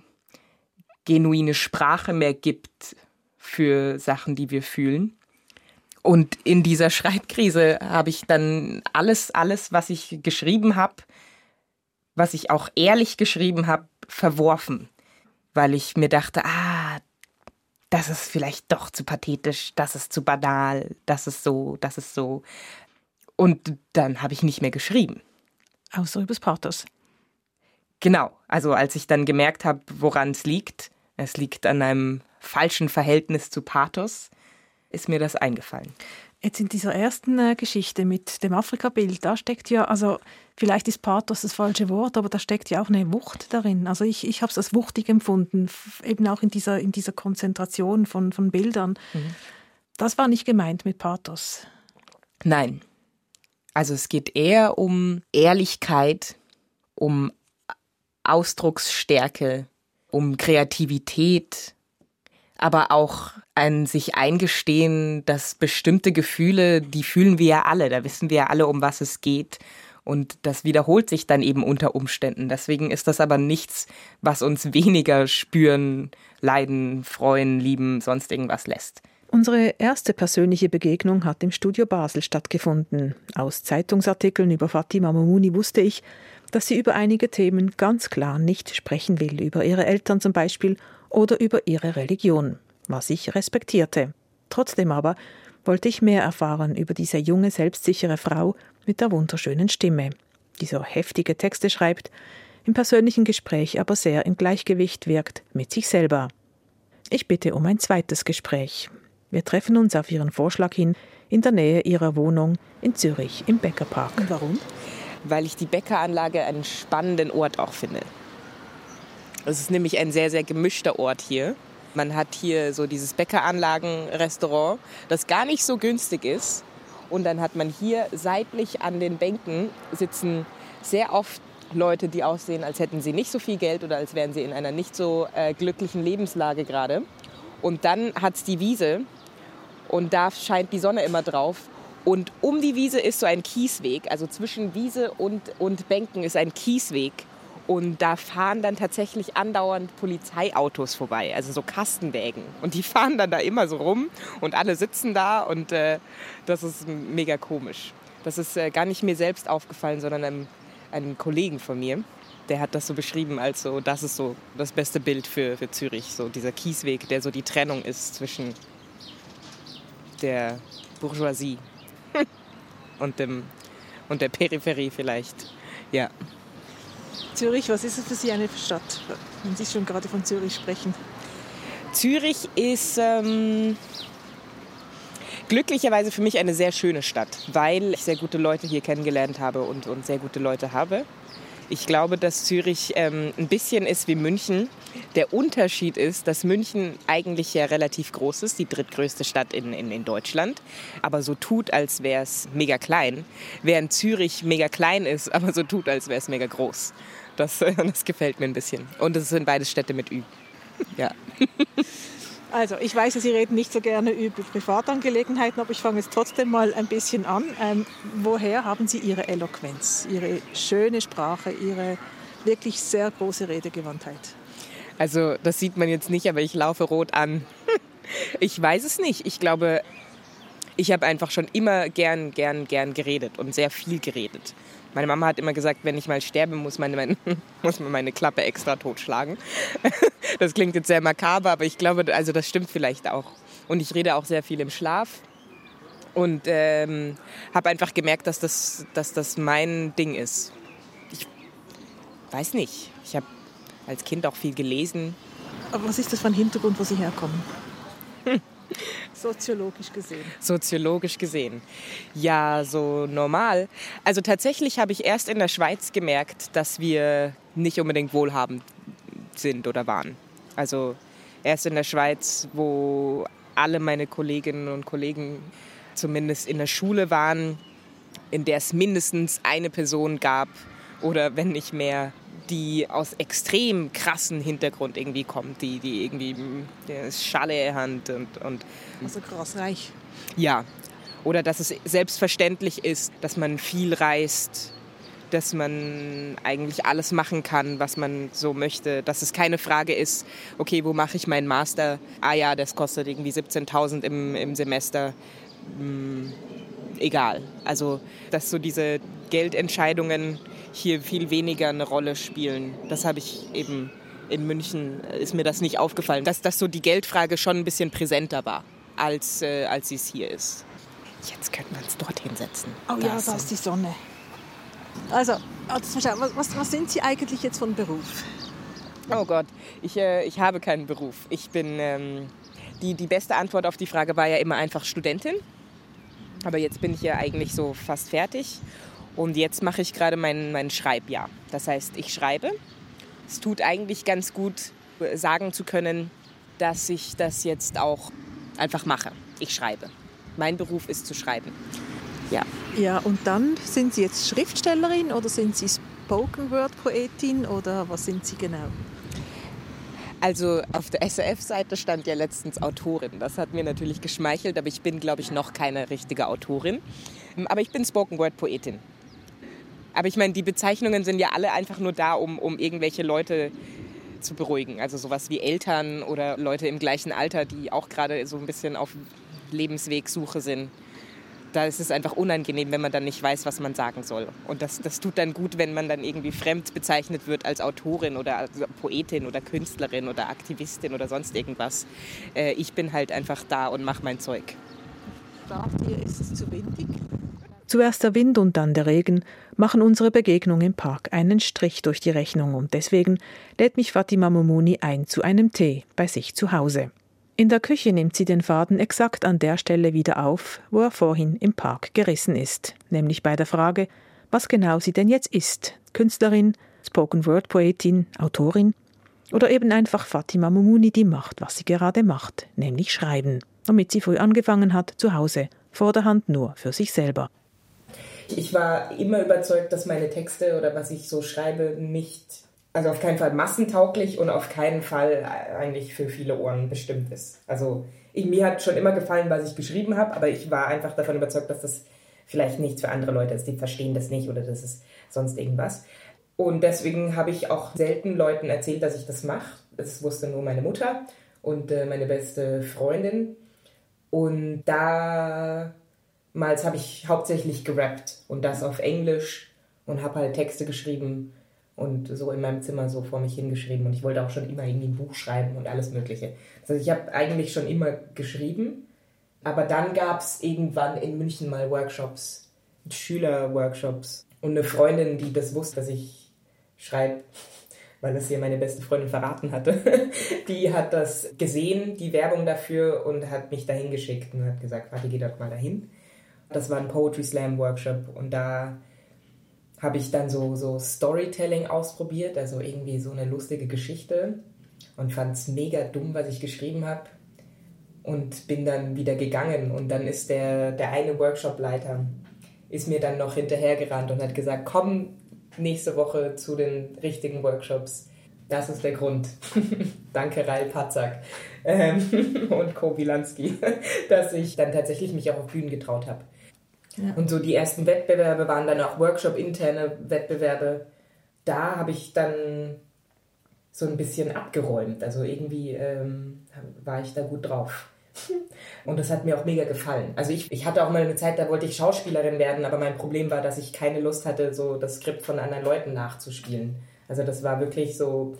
genuine Sprache mehr gibt für Sachen, die wir fühlen. Und in dieser Schreibkrise habe ich dann alles, alles, was ich geschrieben habe, was ich auch ehrlich geschrieben habe, verworfen, weil ich mir dachte, ah, das ist vielleicht doch zu pathetisch, das ist zu banal, das ist so, das ist so. Und dann habe ich nicht mehr geschrieben. Außer übers Pathos. Genau, also als ich dann gemerkt habe, woran es liegt, es liegt an einem falschen Verhältnis zu Pathos, ist mir das eingefallen. Jetzt in dieser ersten äh, Geschichte mit dem Afrika-Bild, da steckt ja, also vielleicht ist Pathos das falsche Wort, aber da steckt ja auch eine Wucht darin. Also ich, ich habe es als wuchtig empfunden, f- eben auch in dieser, in dieser Konzentration von, von Bildern. Mhm. Das war nicht gemeint mit Pathos. Nein. Also es geht eher um Ehrlichkeit, um Ausdrucksstärke, um Kreativität, aber auch ein sich eingestehen, dass bestimmte Gefühle, die fühlen wir ja alle, da wissen wir ja alle, um was es geht. Und das wiederholt sich dann eben unter Umständen. Deswegen ist das aber nichts, was uns weniger spüren, leiden, freuen, lieben, sonst irgendwas lässt. Unsere erste persönliche Begegnung hat im Studio Basel stattgefunden. Aus Zeitungsartikeln über Fatima Momuni wusste ich, dass sie über einige Themen ganz klar nicht sprechen will, über ihre Eltern zum Beispiel oder über ihre Religion, was ich respektierte. Trotzdem aber wollte ich mehr erfahren über diese junge, selbstsichere Frau mit der wunderschönen Stimme, die so heftige Texte schreibt, im persönlichen Gespräch aber sehr im Gleichgewicht wirkt mit sich selber. Ich bitte um ein zweites Gespräch. Wir treffen uns auf ihren Vorschlag hin in der Nähe ihrer Wohnung in Zürich im Beckerpark. Und warum? Weil ich die Bäckeranlage einen spannenden Ort auch finde. Es ist nämlich ein sehr, sehr gemischter Ort hier. Man hat hier so dieses Bäckeranlagen-Restaurant, das gar nicht so günstig ist. Und dann hat man hier seitlich an den Bänken sitzen sehr oft Leute, die aussehen, als hätten sie nicht so viel Geld oder als wären sie in einer nicht so äh, glücklichen Lebenslage gerade. Und dann hat es die Wiese und da scheint die Sonne immer drauf. Und um die Wiese ist so ein Kiesweg, also zwischen Wiese und, und Bänken ist ein Kiesweg. Und da fahren dann tatsächlich andauernd Polizeiautos vorbei, also so Kastenwägen. Und die fahren dann da immer so rum und alle sitzen da und äh, das ist mega komisch. Das ist äh, gar nicht mir selbst aufgefallen, sondern einem, einem Kollegen von mir. Der hat das so beschrieben als so, das ist so das beste Bild für, für Zürich. So dieser Kiesweg, der so die Trennung ist zwischen der Bourgeoisie und, dem, und der Peripherie vielleicht, ja. Zürich, was ist es für Sie eine Stadt, wenn Sie schon gerade von Zürich sprechen? Zürich ist ähm, glücklicherweise für mich eine sehr schöne Stadt, weil ich sehr gute Leute hier kennengelernt habe und, und sehr gute Leute habe. Ich glaube, dass Zürich ähm, ein bisschen ist wie München. Der Unterschied ist, dass München eigentlich ja relativ groß ist, die drittgrößte Stadt in, in, in Deutschland, aber so tut, als wäre es mega klein, während Zürich mega klein ist, aber so tut, als wäre es mega groß. Das, das gefällt mir ein bisschen. Und es sind beides Städte mit Ü. Ja. Also, ich weiß, Sie reden nicht so gerne über Privatangelegenheiten, aber ich fange jetzt trotzdem mal ein bisschen an. Ähm, woher haben Sie Ihre Eloquenz, Ihre schöne Sprache, Ihre wirklich sehr große Redegewandtheit? Also, das sieht man jetzt nicht, aber ich laufe rot an. Ich weiß es nicht. Ich glaube, ich habe einfach schon immer gern, gern, gern geredet und sehr viel geredet. Meine Mama hat immer gesagt, wenn ich mal sterbe, muss, meine, meine, muss man meine Klappe extra totschlagen. Das klingt jetzt sehr makaber, aber ich glaube, also das stimmt vielleicht auch. Und ich rede auch sehr viel im Schlaf und ähm, habe einfach gemerkt, dass das, dass das mein Ding ist. Ich weiß nicht. Ich habe als Kind auch viel gelesen. Aber was ist das für ein Hintergrund, wo Sie herkommen? Hm. Soziologisch gesehen. Soziologisch gesehen. Ja, so normal. Also tatsächlich habe ich erst in der Schweiz gemerkt, dass wir nicht unbedingt wohlhabend sind oder waren. Also erst in der Schweiz, wo alle meine Kolleginnen und Kollegen zumindest in der Schule waren, in der es mindestens eine Person gab oder wenn nicht mehr, die aus extrem krassen Hintergrund irgendwie kommt, die, die irgendwie die Schale Hand und, und also krass reich. Ja, oder dass es selbstverständlich ist, dass man viel reist, dass man eigentlich alles machen kann, was man so möchte, dass es keine Frage ist, okay, wo mache ich meinen Master? Ah ja, das kostet irgendwie siebzehntausend im, im Semester. Hm, egal. Also, dass so diese Geldentscheidungen hier viel weniger eine Rolle spielen. Das habe ich eben in München, ist mir das nicht aufgefallen, dass, dass so die Geldfrage schon ein bisschen präsenter war, als, äh, als sie es hier ist. Jetzt könnten wir uns dorthin setzen. Oh ja, da ist die Sonne. Also, was, was, was sind Sie eigentlich jetzt von Beruf? Oh Gott, ich, äh, ich habe keinen Beruf. Ich bin, ähm, die, die beste Antwort auf die Frage war ja immer einfach Studentin. Aber jetzt bin ich ja eigentlich so fast fertig. Und jetzt mache ich gerade mein, mein Schreibjahr. Das heißt, ich schreibe. Es tut eigentlich ganz gut, sagen zu können, dass ich das jetzt auch einfach mache. Ich schreibe. Mein Beruf ist zu schreiben. Ja. Ja, und dann sind Sie jetzt Schriftstellerin oder sind Sie Spoken-Word-Poetin oder was sind Sie genau? Also auf der S R F-Seite stand ja letztens Autorin. Das hat mir natürlich geschmeichelt, aber ich bin, glaube ich, noch keine richtige Autorin. Aber ich bin Spoken-Word-Poetin. Aber ich meine, die Bezeichnungen sind ja alle einfach nur da, um, um irgendwelche Leute zu beruhigen. Also sowas wie Eltern oder Leute im gleichen Alter, die auch gerade so ein bisschen auf Lebenswegsuche sind. Da ist es einfach unangenehm, wenn man dann nicht weiß, was man sagen soll. Und das, das tut dann gut, wenn man dann irgendwie fremd bezeichnet wird als Autorin oder als Poetin oder Künstlerin oder Aktivistin oder sonst irgendwas. Äh, ich bin halt einfach da und mache mein Zeug. Hier ist es zu windig. Zuerst der Wind und dann der Regen machen unsere Begegnung im Park einen Strich durch die Rechnung und deswegen lädt mich Fatima Moumouni ein zu einem Tee bei sich zu Hause. In der Küche nimmt sie den Faden exakt an der Stelle wieder auf, wo er vorhin im Park gerissen ist, nämlich bei der Frage, was genau sie denn jetzt ist, Künstlerin, Spoken-Word-Poetin, Autorin oder eben einfach Fatima Moumouni, die macht, was sie gerade macht, nämlich schreiben, womit sie früh angefangen hat, zu Hause, vor der Hand nur für sich selber. Ich war immer überzeugt, dass meine Texte oder was ich so schreibe nicht, also auf keinen Fall massentauglich und auf keinen Fall eigentlich für viele Ohren bestimmt ist. Also ich, mir hat schon immer gefallen, was ich geschrieben habe, aber ich war einfach davon überzeugt, dass das vielleicht nichts für andere Leute ist. Die verstehen das nicht oder das ist sonst irgendwas. Und deswegen habe ich auch selten Leuten erzählt, dass ich das mache. Das wusste nur meine Mutter und äh, meine beste Freundin. Und damals habe ich hauptsächlich gerappt und das auf Englisch und habe halt Texte geschrieben und so in meinem Zimmer so vor mich hingeschrieben. Und ich wollte auch schon immer irgendwie ein Buch schreiben und alles Mögliche. Das heißt, ich habe eigentlich schon immer geschrieben, aber dann gab es irgendwann in München mal Workshops, Schülerworkshops und eine Freundin, die das wusste, dass ich schreibe, weil das ihr meine beste Freundin verraten hatte, die hat das gesehen, die Werbung dafür, und hat mich dahin geschickt und hat gesagt, warte, geh doch mal dahin. Das war ein Poetry Slam Workshop und da habe ich dann so, so Storytelling ausprobiert, also irgendwie so eine lustige Geschichte und fand es mega dumm, was ich geschrieben habe und bin dann wieder gegangen und dann ist der, der eine Workshopleiter ist mir dann noch hinterhergerannt und hat gesagt, komm nächste Woche zu den richtigen Workshops. Das ist der Grund. Danke, Rail Patzak ähm, und Co. Wilanski, dass ich dann tatsächlich mich auch auf Bühnen getraut habe. Ja. Und so die ersten Wettbewerbe waren dann auch Workshop-interne Wettbewerbe. Da habe ich dann so ein bisschen abgeräumt. Also irgendwie ähm, war ich da gut drauf. Und das hat mir auch mega gefallen. Also ich, ich hatte auch mal eine Zeit, da wollte ich Schauspielerin werden, aber mein Problem war, dass ich keine Lust hatte, so das Skript von anderen Leuten nachzuspielen. Also das war wirklich so,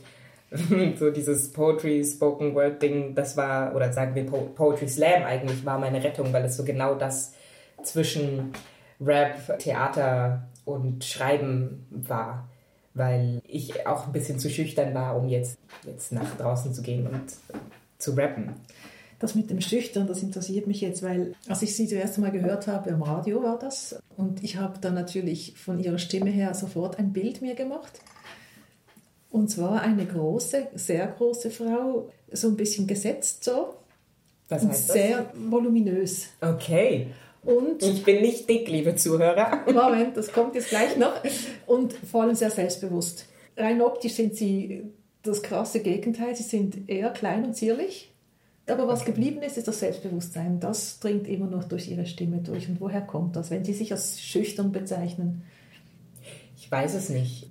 so dieses Poetry, Spoken Word Ding, das war, oder sagen wir po- Poetry Slam eigentlich, war meine Rettung, weil es so genau das zwischen Rap, Theater und Schreiben war. weil ich auch ein bisschen zu schüchtern war, um jetzt, jetzt nach draußen zu gehen und zu rappen. Das mit dem Schüchtern, das interessiert mich jetzt, weil als ich sie zuerst mal gehört habe, im Radio war das, und ich habe dann natürlich von ihrer Stimme her sofort ein Bild mir gemacht. Und zwar eine große, sehr große Frau, so ein bisschen gesetzt so. Was und heißt das? Sehr voluminös. Okay. Und ich bin nicht dick, liebe Zuhörer. Moment, das kommt jetzt gleich noch. Und vor allem sehr selbstbewusst. Rein optisch sind sie das krasse Gegenteil. Sie sind eher klein und zierlich. Aber was okay. geblieben ist, ist das Selbstbewusstsein. Das dringt immer noch durch ihre Stimme durch. Und woher kommt das, wenn Sie sich als schüchtern bezeichnen? Ich weiß es nicht.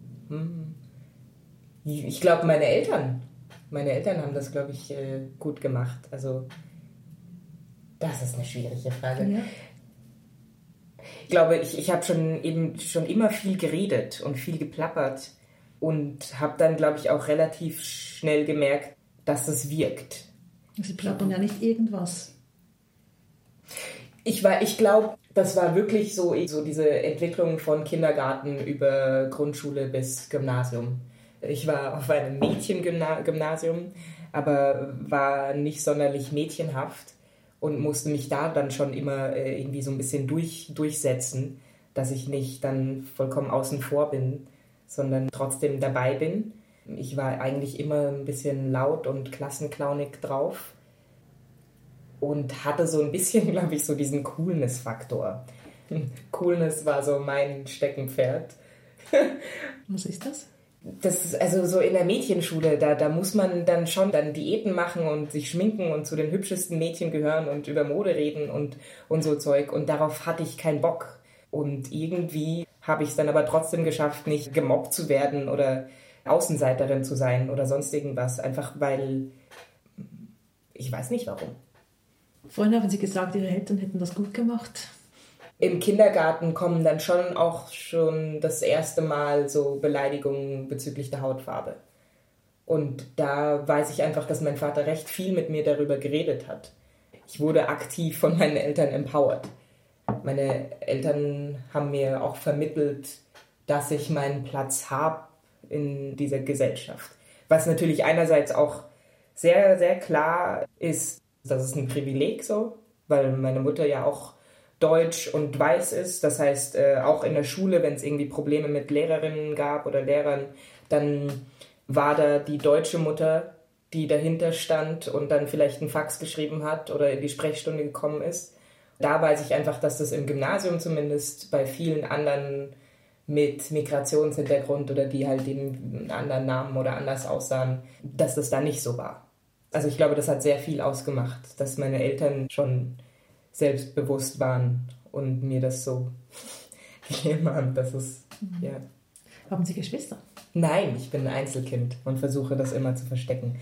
Ich glaube, meine Eltern. Meine Eltern haben das, glaube ich, gut gemacht. Also, das ist eine schwierige Frage. Ja. Ich glaube, ich, ich habe schon eben schon immer viel geredet und viel geplappert und habe dann, glaube ich, auch relativ schnell gemerkt, dass das wirkt. Sie plappern ja nicht irgendwas. Ich, ich glaube, das war wirklich so, so diese Entwicklung von Kindergarten über Grundschule bis Gymnasium. Ich war auf einem Mädchengymnasium, aber war nicht sonderlich mädchenhaft und musste mich da dann schon immer irgendwie so ein bisschen durch, durchsetzen, dass ich nicht dann vollkommen außen vor bin, sondern trotzdem dabei bin. Ich war eigentlich immer ein bisschen laut und klassenclownig drauf und hatte so ein bisschen, glaube ich, so diesen Coolness-Faktor. Coolness war so mein Steckenpferd. Was ist das? Das ist also so in der Mädchenschule, da, da muss man dann schon dann Diäten machen und sich schminken und zu den hübschesten Mädchen gehören und über Mode reden und, und so Zeug. Und darauf hatte ich keinen Bock. Und irgendwie habe ich es dann aber trotzdem geschafft, nicht gemobbt zu werden oder Außenseiterin zu sein oder sonst irgendwas. Einfach weil, ich weiß nicht warum. Vorhin haben Sie gesagt, Ihre Eltern hätten das gut gemacht. Im Kindergarten kommen dann schon auch schon das erste Mal so Beleidigungen bezüglich der Hautfarbe. Und da weiß ich einfach, dass mein Vater recht viel mit mir darüber geredet hat. Ich wurde aktiv von meinen Eltern empowered. Meine Eltern haben mir auch vermittelt, dass ich meinen Platz habe in dieser Gesellschaft. Was natürlich einerseits auch sehr, sehr klar ist, das ist ein Privileg so, weil meine Mutter ja auch deutsch und weiß ist. Das heißt, äh, auch in der Schule, wenn es irgendwie Probleme mit Lehrerinnen gab oder Lehrern, dann war da die deutsche Mutter, die dahinter stand und dann vielleicht einen Fax geschrieben hat oder in die Sprechstunde gekommen ist. Da weiß ich einfach, dass das im Gymnasium zumindest bei vielen anderen mit Migrationshintergrund oder die halt eben einen anderen Namen oder anders aussahen, dass das da nicht so war. Also ich glaube, das hat sehr viel ausgemacht, dass meine Eltern schon selbstbewusst waren und mir das so gegeben haben, dass es, ja. Haben Sie Geschwister? Nein, ich bin ein Einzelkind und versuche das immer zu verstecken.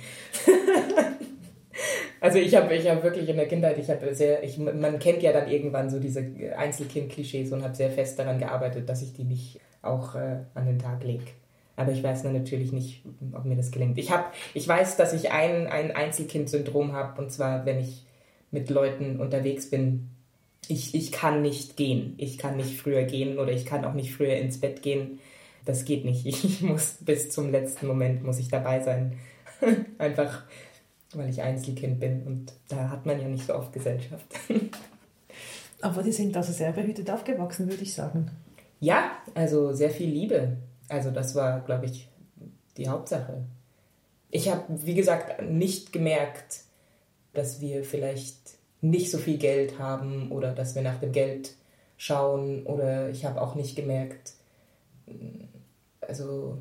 Also ich habe ich hab wirklich in der Kindheit, ich habe sehr, ich, man kennt ja dann irgendwann so diese Einzelkind-Klischees und habe sehr fest daran gearbeitet, dass ich die nicht auch äh, an den Tag lege. Aber ich weiß natürlich nicht, ob mir das gelingt. Ich, hab, ich weiß, dass ich ein, ein Einzelkind-Syndrom habe, und zwar, wenn ich mit Leuten unterwegs bin, ich, ich kann nicht gehen. Ich kann nicht früher gehen oder ich kann auch nicht früher ins Bett gehen. Das geht nicht. Ich muss bis zum letzten Moment muss ich dabei sein. Einfach, weil ich Einzelkind bin und da hat man ja nicht so oft Gesellschaft. Aber die sind also sehr behütet aufgewachsen, würde ich sagen. Ja, also sehr viel Liebe. Also das war, glaube ich, die Hauptsache. Ich habe, wie gesagt, nicht gemerkt, dass wir vielleicht nicht so viel Geld haben oder dass wir nach dem Geld schauen, oder ich habe auch nicht gemerkt, also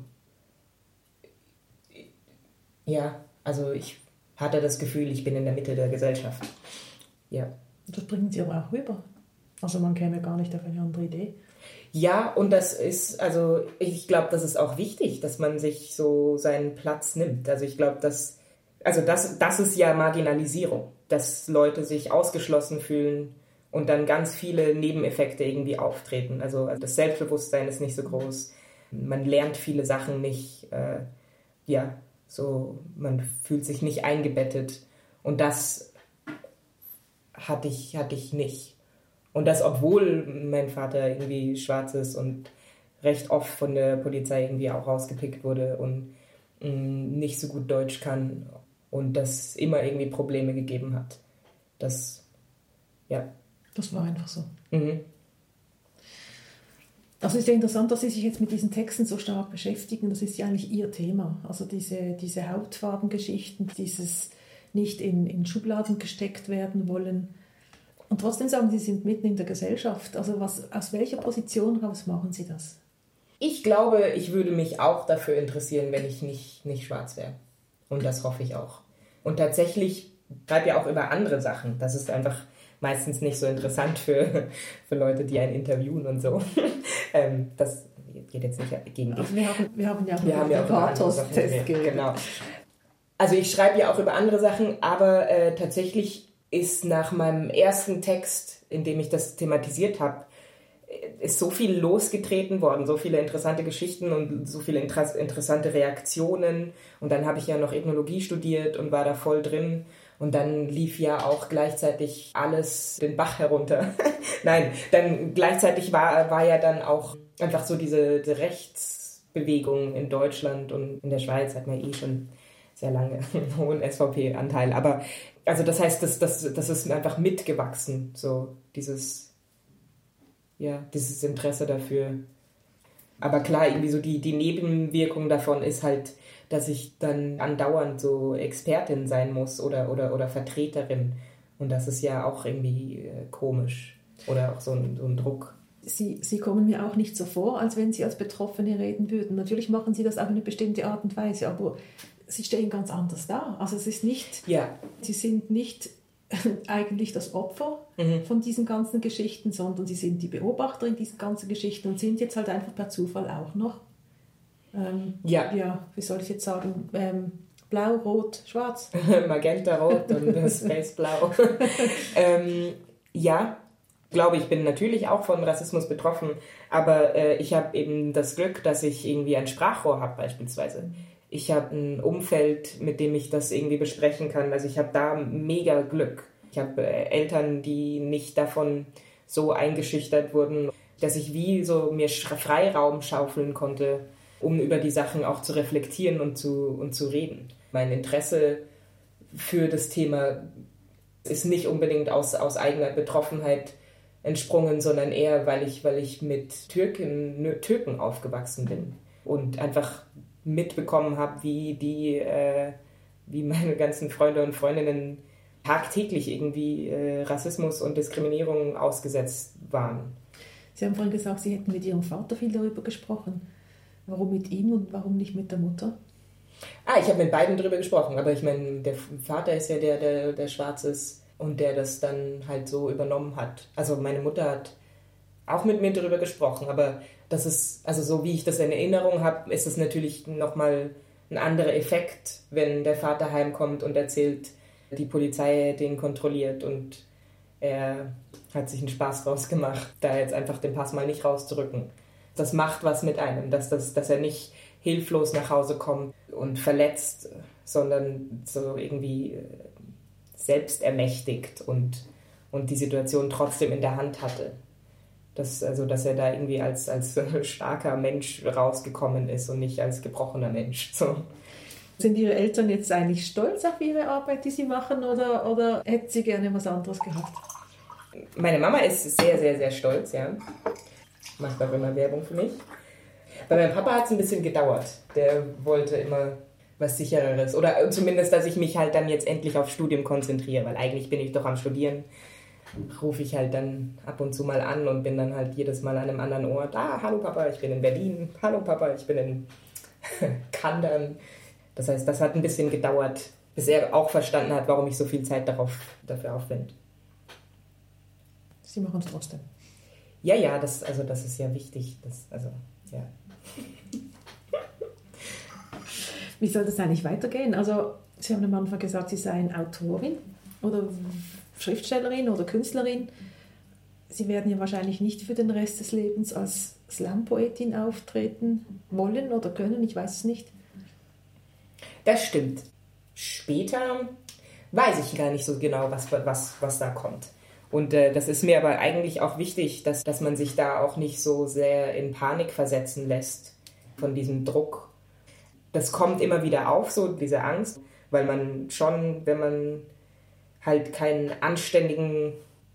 ja, also ich hatte das Gefühl, ich bin in der Mitte der Gesellschaft. Ja. Das bringen Sie aber auch rüber. Also man käme gar nicht auf eine andere Idee. Ja, und das ist, also ich glaube, das ist auch wichtig, dass man sich so seinen Platz nimmt. Also ich glaube, dass, also das, das ist ja Marginalisierung, dass Leute sich ausgeschlossen fühlen und dann ganz viele Nebeneffekte irgendwie auftreten. Also das Selbstbewusstsein ist nicht so groß, man lernt viele Sachen nicht, äh, ja, so, man fühlt sich nicht eingebettet, und das hatte ich, hatte ich nicht. Und das, obwohl mein Vater irgendwie schwarz ist und recht oft von der Polizei irgendwie auch rausgepickt wurde und mh, nicht so gut Deutsch kann und das immer irgendwie Probleme gegeben hat. Das, ja. Das war einfach so. Mhm. Also es ist ja interessant, dass Sie sich jetzt mit diesen Texten so stark beschäftigen. Das ist ja eigentlich Ihr Thema. Also diese, diese Hautfarbengeschichten, dieses nicht in, in Schubladen gesteckt werden wollen. Und trotzdem sagen Sie, Sie sind mitten in der Gesellschaft. Also was, aus welcher Position raus machen Sie das? Ich glaube, ich würde mich auch dafür interessieren, wenn ich nicht, nicht schwarz wäre. Und das hoffe ich auch. Und tatsächlich schreibe ja auch über andere Sachen. Das ist einfach meistens nicht so interessant für, für Leute, die einen interviewen und so. ähm, das geht jetzt nicht gegen dich. Also wir haben, wir haben ja auch wir haben ja einen Pathos-Test geredet. Genau. Also ich schreibe ja auch über andere Sachen, aber äh, tatsächlich ist nach meinem ersten Text, in dem ich das thematisiert habe, ist so viel losgetreten worden, so viele interessante Geschichten und so viele inter- interessante Reaktionen. Und dann habe ich ja noch Ethnologie studiert und war da voll drin. Und dann lief ja auch gleichzeitig alles den Bach herunter. Nein, dann gleichzeitig war, war ja dann auch einfach so diese, diese Rechtsbewegung in Deutschland und in der Schweiz hat man eh schon sehr lange einen hohen S V P-Anteil. Aber also das heißt, das, das, das ist einfach mitgewachsen, so dieses, ja, dieses Interesse dafür. Aber klar, irgendwie so die, die Nebenwirkung davon ist halt, dass ich dann andauernd so Expertin sein muss oder, oder, oder Vertreterin. Und das ist ja auch irgendwie äh, komisch oder auch so ein, so ein Druck. Sie, Sie kommen mir auch nicht so vor, als wenn Sie als Betroffene reden würden. Natürlich machen Sie das auf eine bestimmte Art und Weise, aber Sie stehen ganz anders da. Also es ist nicht, ja. Sie sind nicht eigentlich das Opfer mhm. von diesen ganzen Geschichten, sondern Sie sind die Beobachterin dieser ganzen Geschichten und sind jetzt halt einfach per Zufall auch noch Ähm, ja. ja, wie soll ich jetzt sagen, ähm, blau, rot, schwarz. Magenta, rot und Space blau. ähm, ja, glaube ich, bin natürlich auch von Rassismus betroffen, aber äh, ich habe eben das Glück, dass ich irgendwie ein Sprachrohr habe beispielsweise. Ich habe ein Umfeld, mit dem ich das irgendwie besprechen kann. Also ich habe da mega Glück. Ich habe äh, Eltern, die nicht davon so eingeschüchtert wurden, dass ich wie so mir Freiraum schaufeln konnte, um über die Sachen auch zu reflektieren und zu, und zu reden. Mein Interesse für das Thema ist nicht unbedingt aus, aus eigener Betroffenheit entsprungen, sondern eher, weil ich, weil ich mit Türken, Türken aufgewachsen bin und einfach mitbekommen habe, wie, die, äh, wie meine ganzen Freunde und Freundinnen tagtäglich irgendwie äh, Rassismus und Diskriminierung ausgesetzt waren. Sie haben vorhin gesagt, Sie hätten mit Ihrem Vater viel darüber gesprochen. Warum mit ihm und warum nicht mit der Mutter? Ah, ich habe mit beiden darüber gesprochen, aber ich meine, der Vater ist ja der, der, der schwarz ist und der das dann halt so übernommen hat. Also meine Mutter hat auch mit mir darüber gesprochen, aber das ist, also so wie ich das in Erinnerung habe, ist es natürlich nochmal ein anderer Effekt, wenn der Vater heimkommt und erzählt, die Polizei den kontrolliert und er hat sich einen Spaß draus gemacht, da jetzt einfach den Pass mal nicht rauszurücken. Das macht was mit einem, dass, das, dass er nicht hilflos nach Hause kommt und verletzt, sondern so irgendwie selbstermächtigt und, und die Situation trotzdem in der Hand hatte. Das, also, dass er da irgendwie als, als starker Mensch rausgekommen ist und nicht als gebrochener Mensch. So. Sind Ihre Eltern jetzt eigentlich stolz auf Ihre Arbeit, die Sie machen, oder, oder hätten Sie gerne was anderes gehabt? Meine Mama ist sehr, sehr, sehr stolz, ja. Macht auch immer Werbung für mich. Bei meinem Papa hat es ein bisschen gedauert. Der wollte immer was Sichereres. Oder zumindest, dass ich mich halt dann jetzt endlich aufs Studium konzentriere, weil eigentlich bin ich doch am Studieren. Rufe ich halt dann ab und zu mal an und bin dann halt jedes Mal an einem anderen Ort. Ah, hallo Papa, ich bin in Berlin. Hallo Papa, ich bin in Kandern. Das heißt, das hat ein bisschen gedauert, bis er auch verstanden hat, warum ich so viel Zeit darauf, dafür aufwende. Sie machen es trotzdem. Ja, ja, das, also das ist ja wichtig. Das, also, ja. Wie soll das eigentlich weitergehen? Also, Sie haben am Anfang gesagt, Sie seien Autorin oder Schriftstellerin oder Künstlerin. Sie werden ja wahrscheinlich nicht für den Rest des Lebens als Slam-Poetin auftreten wollen oder können, ich weiß es nicht. Das stimmt. Später weiß ich gar nicht so genau, was, was, was da kommt. Und äh, das ist mir aber eigentlich auch wichtig, dass, dass man sich da auch nicht so sehr in Panik versetzen lässt von diesem Druck. Das kommt immer wieder auf, so diese Angst, weil man schon, wenn man halt keinen anständigen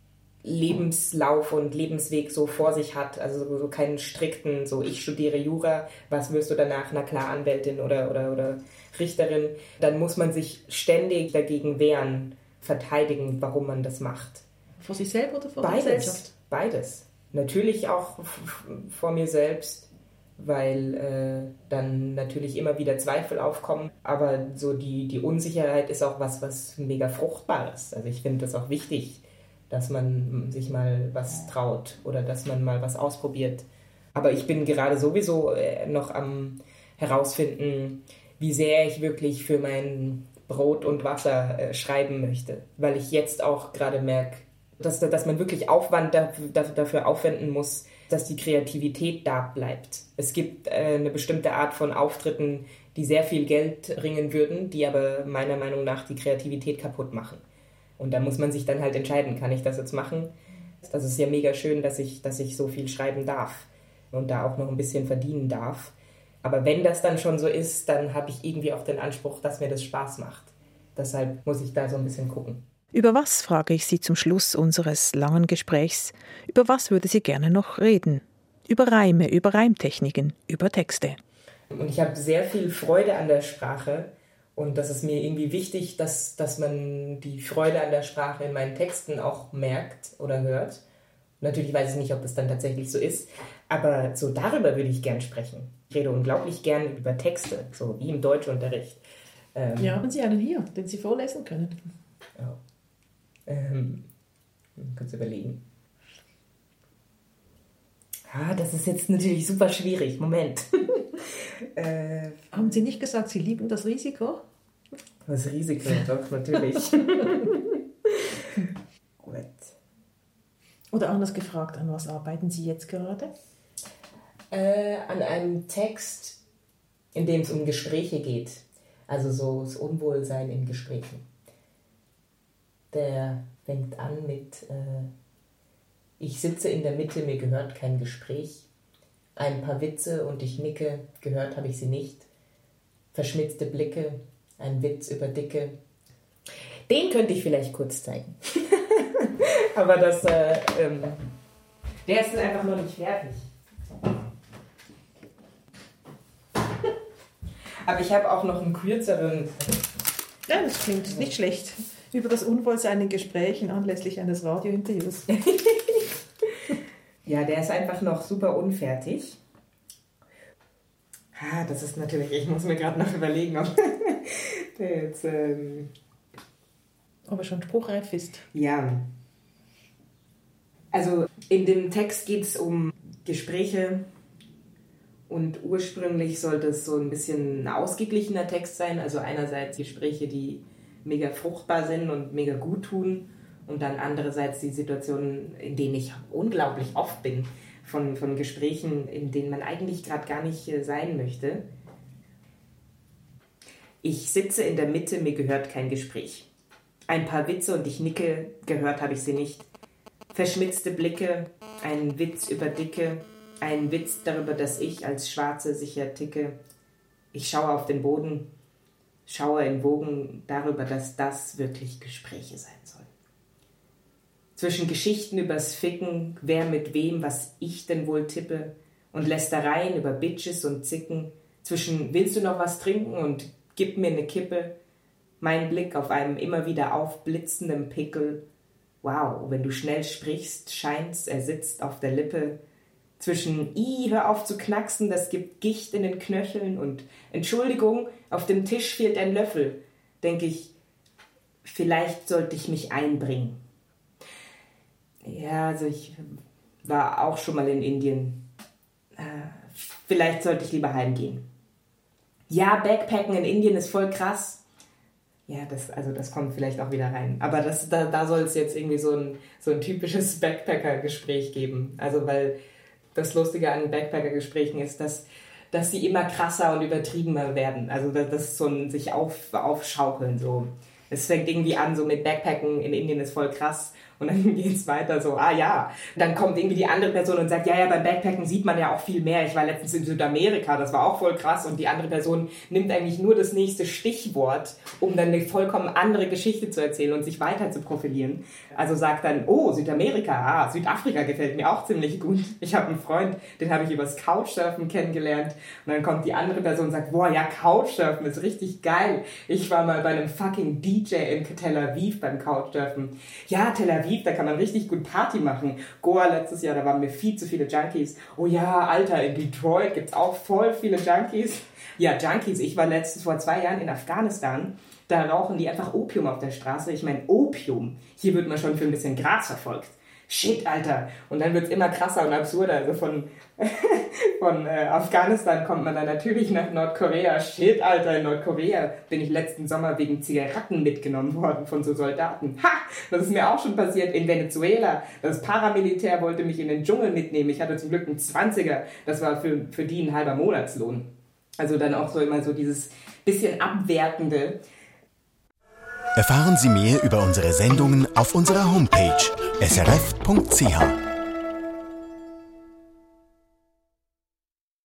Lebenslauf und Lebensweg so vor sich hat, also so keinen strikten, so ich studiere Jura, was wirst du danach? Na klar, Anwältin oder, oder, oder Richterin. Dann muss man sich ständig dagegen wehren, verteidigen, warum man das macht. Vor sich selber oder vor Beides, der Gesellschaft? Beides. Natürlich auch f- vor mir selbst, weil äh, dann natürlich immer wieder Zweifel aufkommen. Aber so die, die Unsicherheit ist auch was, was mega Fruchtbares. Also ich finde das auch wichtig, dass man sich mal was traut oder dass man mal was ausprobiert. Aber ich bin gerade sowieso äh, noch am herausfinden, wie sehr ich wirklich für mein Brot und Wasser äh, schreiben möchte. Weil ich jetzt auch gerade merke, dass, dass man wirklich Aufwand dafür, dafür aufwenden muss, dass die Kreativität da bleibt. Es gibt äh, eine bestimmte Art von Auftritten, die sehr viel Geld bringen würden, die aber meiner Meinung nach die Kreativität kaputt machen. Und da muss man sich dann halt entscheiden, kann ich das jetzt machen? Das ist ja mega schön, dass ich, dass ich so viel schreiben darf und da auch noch ein bisschen verdienen darf. Aber wenn das dann schon so ist, dann habe ich irgendwie auch den Anspruch, dass mir das Spaß macht. Deshalb muss ich da so ein bisschen gucken. Über was, frage ich Sie zum Schluss unseres langen Gesprächs, über was würde sie gerne noch reden? Über Reime, über Reimtechniken, über Texte. Und ich habe sehr viel Freude an der Sprache und das ist mir irgendwie wichtig, dass, dass man die Freude an der Sprache in meinen Texten auch merkt oder hört. Natürlich weiß ich nicht, ob das dann tatsächlich so ist, aber so darüber würde ich gern sprechen. Ich rede unglaublich gern über Texte, so wie im Deutschunterricht. Ähm, Ja, haben Sie einen hier, den Sie vorlesen können? Ja. Ähm, kurz überlegen. Ah, das ist jetzt natürlich super schwierig. Moment. äh, Haben Sie nicht gesagt, Sie lieben das Risiko? Das Risiko, doch, natürlich. Gut. Oder anders gefragt, an was arbeiten Sie jetzt gerade? Äh, an einem Text, in dem es um Gespräche geht. Also so das Unwohlsein in Gesprächen. Der fängt an mit äh, ich sitze in der Mitte, mir gehört kein Gespräch. Ein paar Witze und ich nicke, gehört habe ich sie nicht. Verschmitzte Blicke, ein Witz über Dicke. Den könnte ich vielleicht kurz zeigen. Aber das, äh, ähm, der ist einfach noch nicht fertig. Aber ich habe auch noch einen kürzeren. Ja, das klingt nicht schlecht. Über das Unwohlsein in Gesprächen anlässlich eines Radiointerviews. Ja, der ist einfach noch super unfertig. Ah, das ist natürlich, ich muss mir gerade noch überlegen, ob der jetzt, ähm, Ob er schon spruchreif ist. ja. Also in dem Text geht es um Gespräche und ursprünglich sollte es so ein bisschen ein ausgeglichener Text sein. Also einerseits Gespräche, die mega fruchtbar sind und mega gut tun und dann andererseits die Situationen, in denen ich unglaublich oft bin, von, von Gesprächen, in denen man eigentlich gerade gar nicht sein möchte. Ich sitze in der Mitte, mir gehört kein Gespräch. Ein paar Witze und ich nicke, gehört habe ich sie nicht. Verschmitzte Blicke, ein Witz über Dicke, ein Witz darüber, dass ich als Schwarze sicher ticke. Ich schaue auf den Boden, schaue in Wogen darüber, dass das wirklich Gespräche sein sollen. Zwischen Geschichten übers Ficken, wer mit wem, was ich denn wohl tippe, und Lästereien über Bitches und Zicken, zwischen willst du noch was trinken und gib mir ne Kippe, mein Blick auf einem immer wieder aufblitzenden Pickel. Wow, wenn du schnell sprichst, scheint's, er sitzt auf der Lippe. Zwischen i, hör auf zu knacksen, das gibt Gicht in den Knöcheln und Entschuldigung, auf dem Tisch fehlt ein Löffel. Denke ich, vielleicht sollte ich mich einbringen. Ja, also ich war auch schon mal in Indien. Äh, vielleicht sollte ich lieber heimgehen. Ja, Backpacken in Indien ist voll krass. Ja, das, also das kommt vielleicht auch wieder rein. Aber das, da, da soll es jetzt irgendwie so ein, so ein typisches Backpacker-Gespräch geben. Also weil das Lustige an Backpacker-Gesprächen ist, dass, dass sie immer krasser und übertriebener werden. Also das, das ist so ein sich auf, aufschaukeln. So. Es fängt irgendwie an so mit Backpacken in Indien ist voll krass. Und dann geht's weiter so, ah ja. Dann kommt irgendwie die andere Person und sagt, ja, ja, beim Backpacken sieht man ja auch viel mehr. Ich war letztens in Südamerika, das war auch voll krass. Und die andere Person nimmt eigentlich nur das nächste Stichwort, um dann eine vollkommen andere Geschichte zu erzählen und sich weiter zu profilieren. Also sagt dann, oh, Südamerika, ah, Südafrika gefällt mir auch ziemlich gut. Ich habe einen Freund, den habe ich übers Couchsurfen kennengelernt. Und dann kommt die andere Person und sagt, boah, ja, Couchsurfen ist richtig geil. Ich war mal bei einem fucking D J in Tel Aviv beim Couchsurfen. Ja, Tel Aviv, da kann man richtig gut Party machen. Goa letztes Jahr, da waren mir viel zu viele Junkies. Oh ja, Alter, in Detroit gibt's auch voll viele Junkies. Ja, Junkies, ich war letztens vor zwei Jahren in Afghanistan. Da rauchen die einfach Opium auf der Straße. Ich meine, Opium. Hier wird man schon für ein bisschen Gras verfolgt. Shit, Alter. Und dann wird's immer krasser und absurder. Also von, von äh, Afghanistan kommt man dann natürlich nach Nordkorea. Shit, Alter, in Nordkorea bin ich letzten Sommer wegen Zigaretten mitgenommen worden von so Soldaten. Ha! Das ist mir auch schon passiert in Venezuela. Das Paramilitär wollte mich in den Dschungel mitnehmen. Ich hatte zum Glück einen Zwanziger. Das war für, für die ein halber Monatslohn. Also dann auch so immer so dieses bisschen Abwertende. Erfahren Sie mehr über unsere Sendungen auf unserer Homepage s r f punkt c h.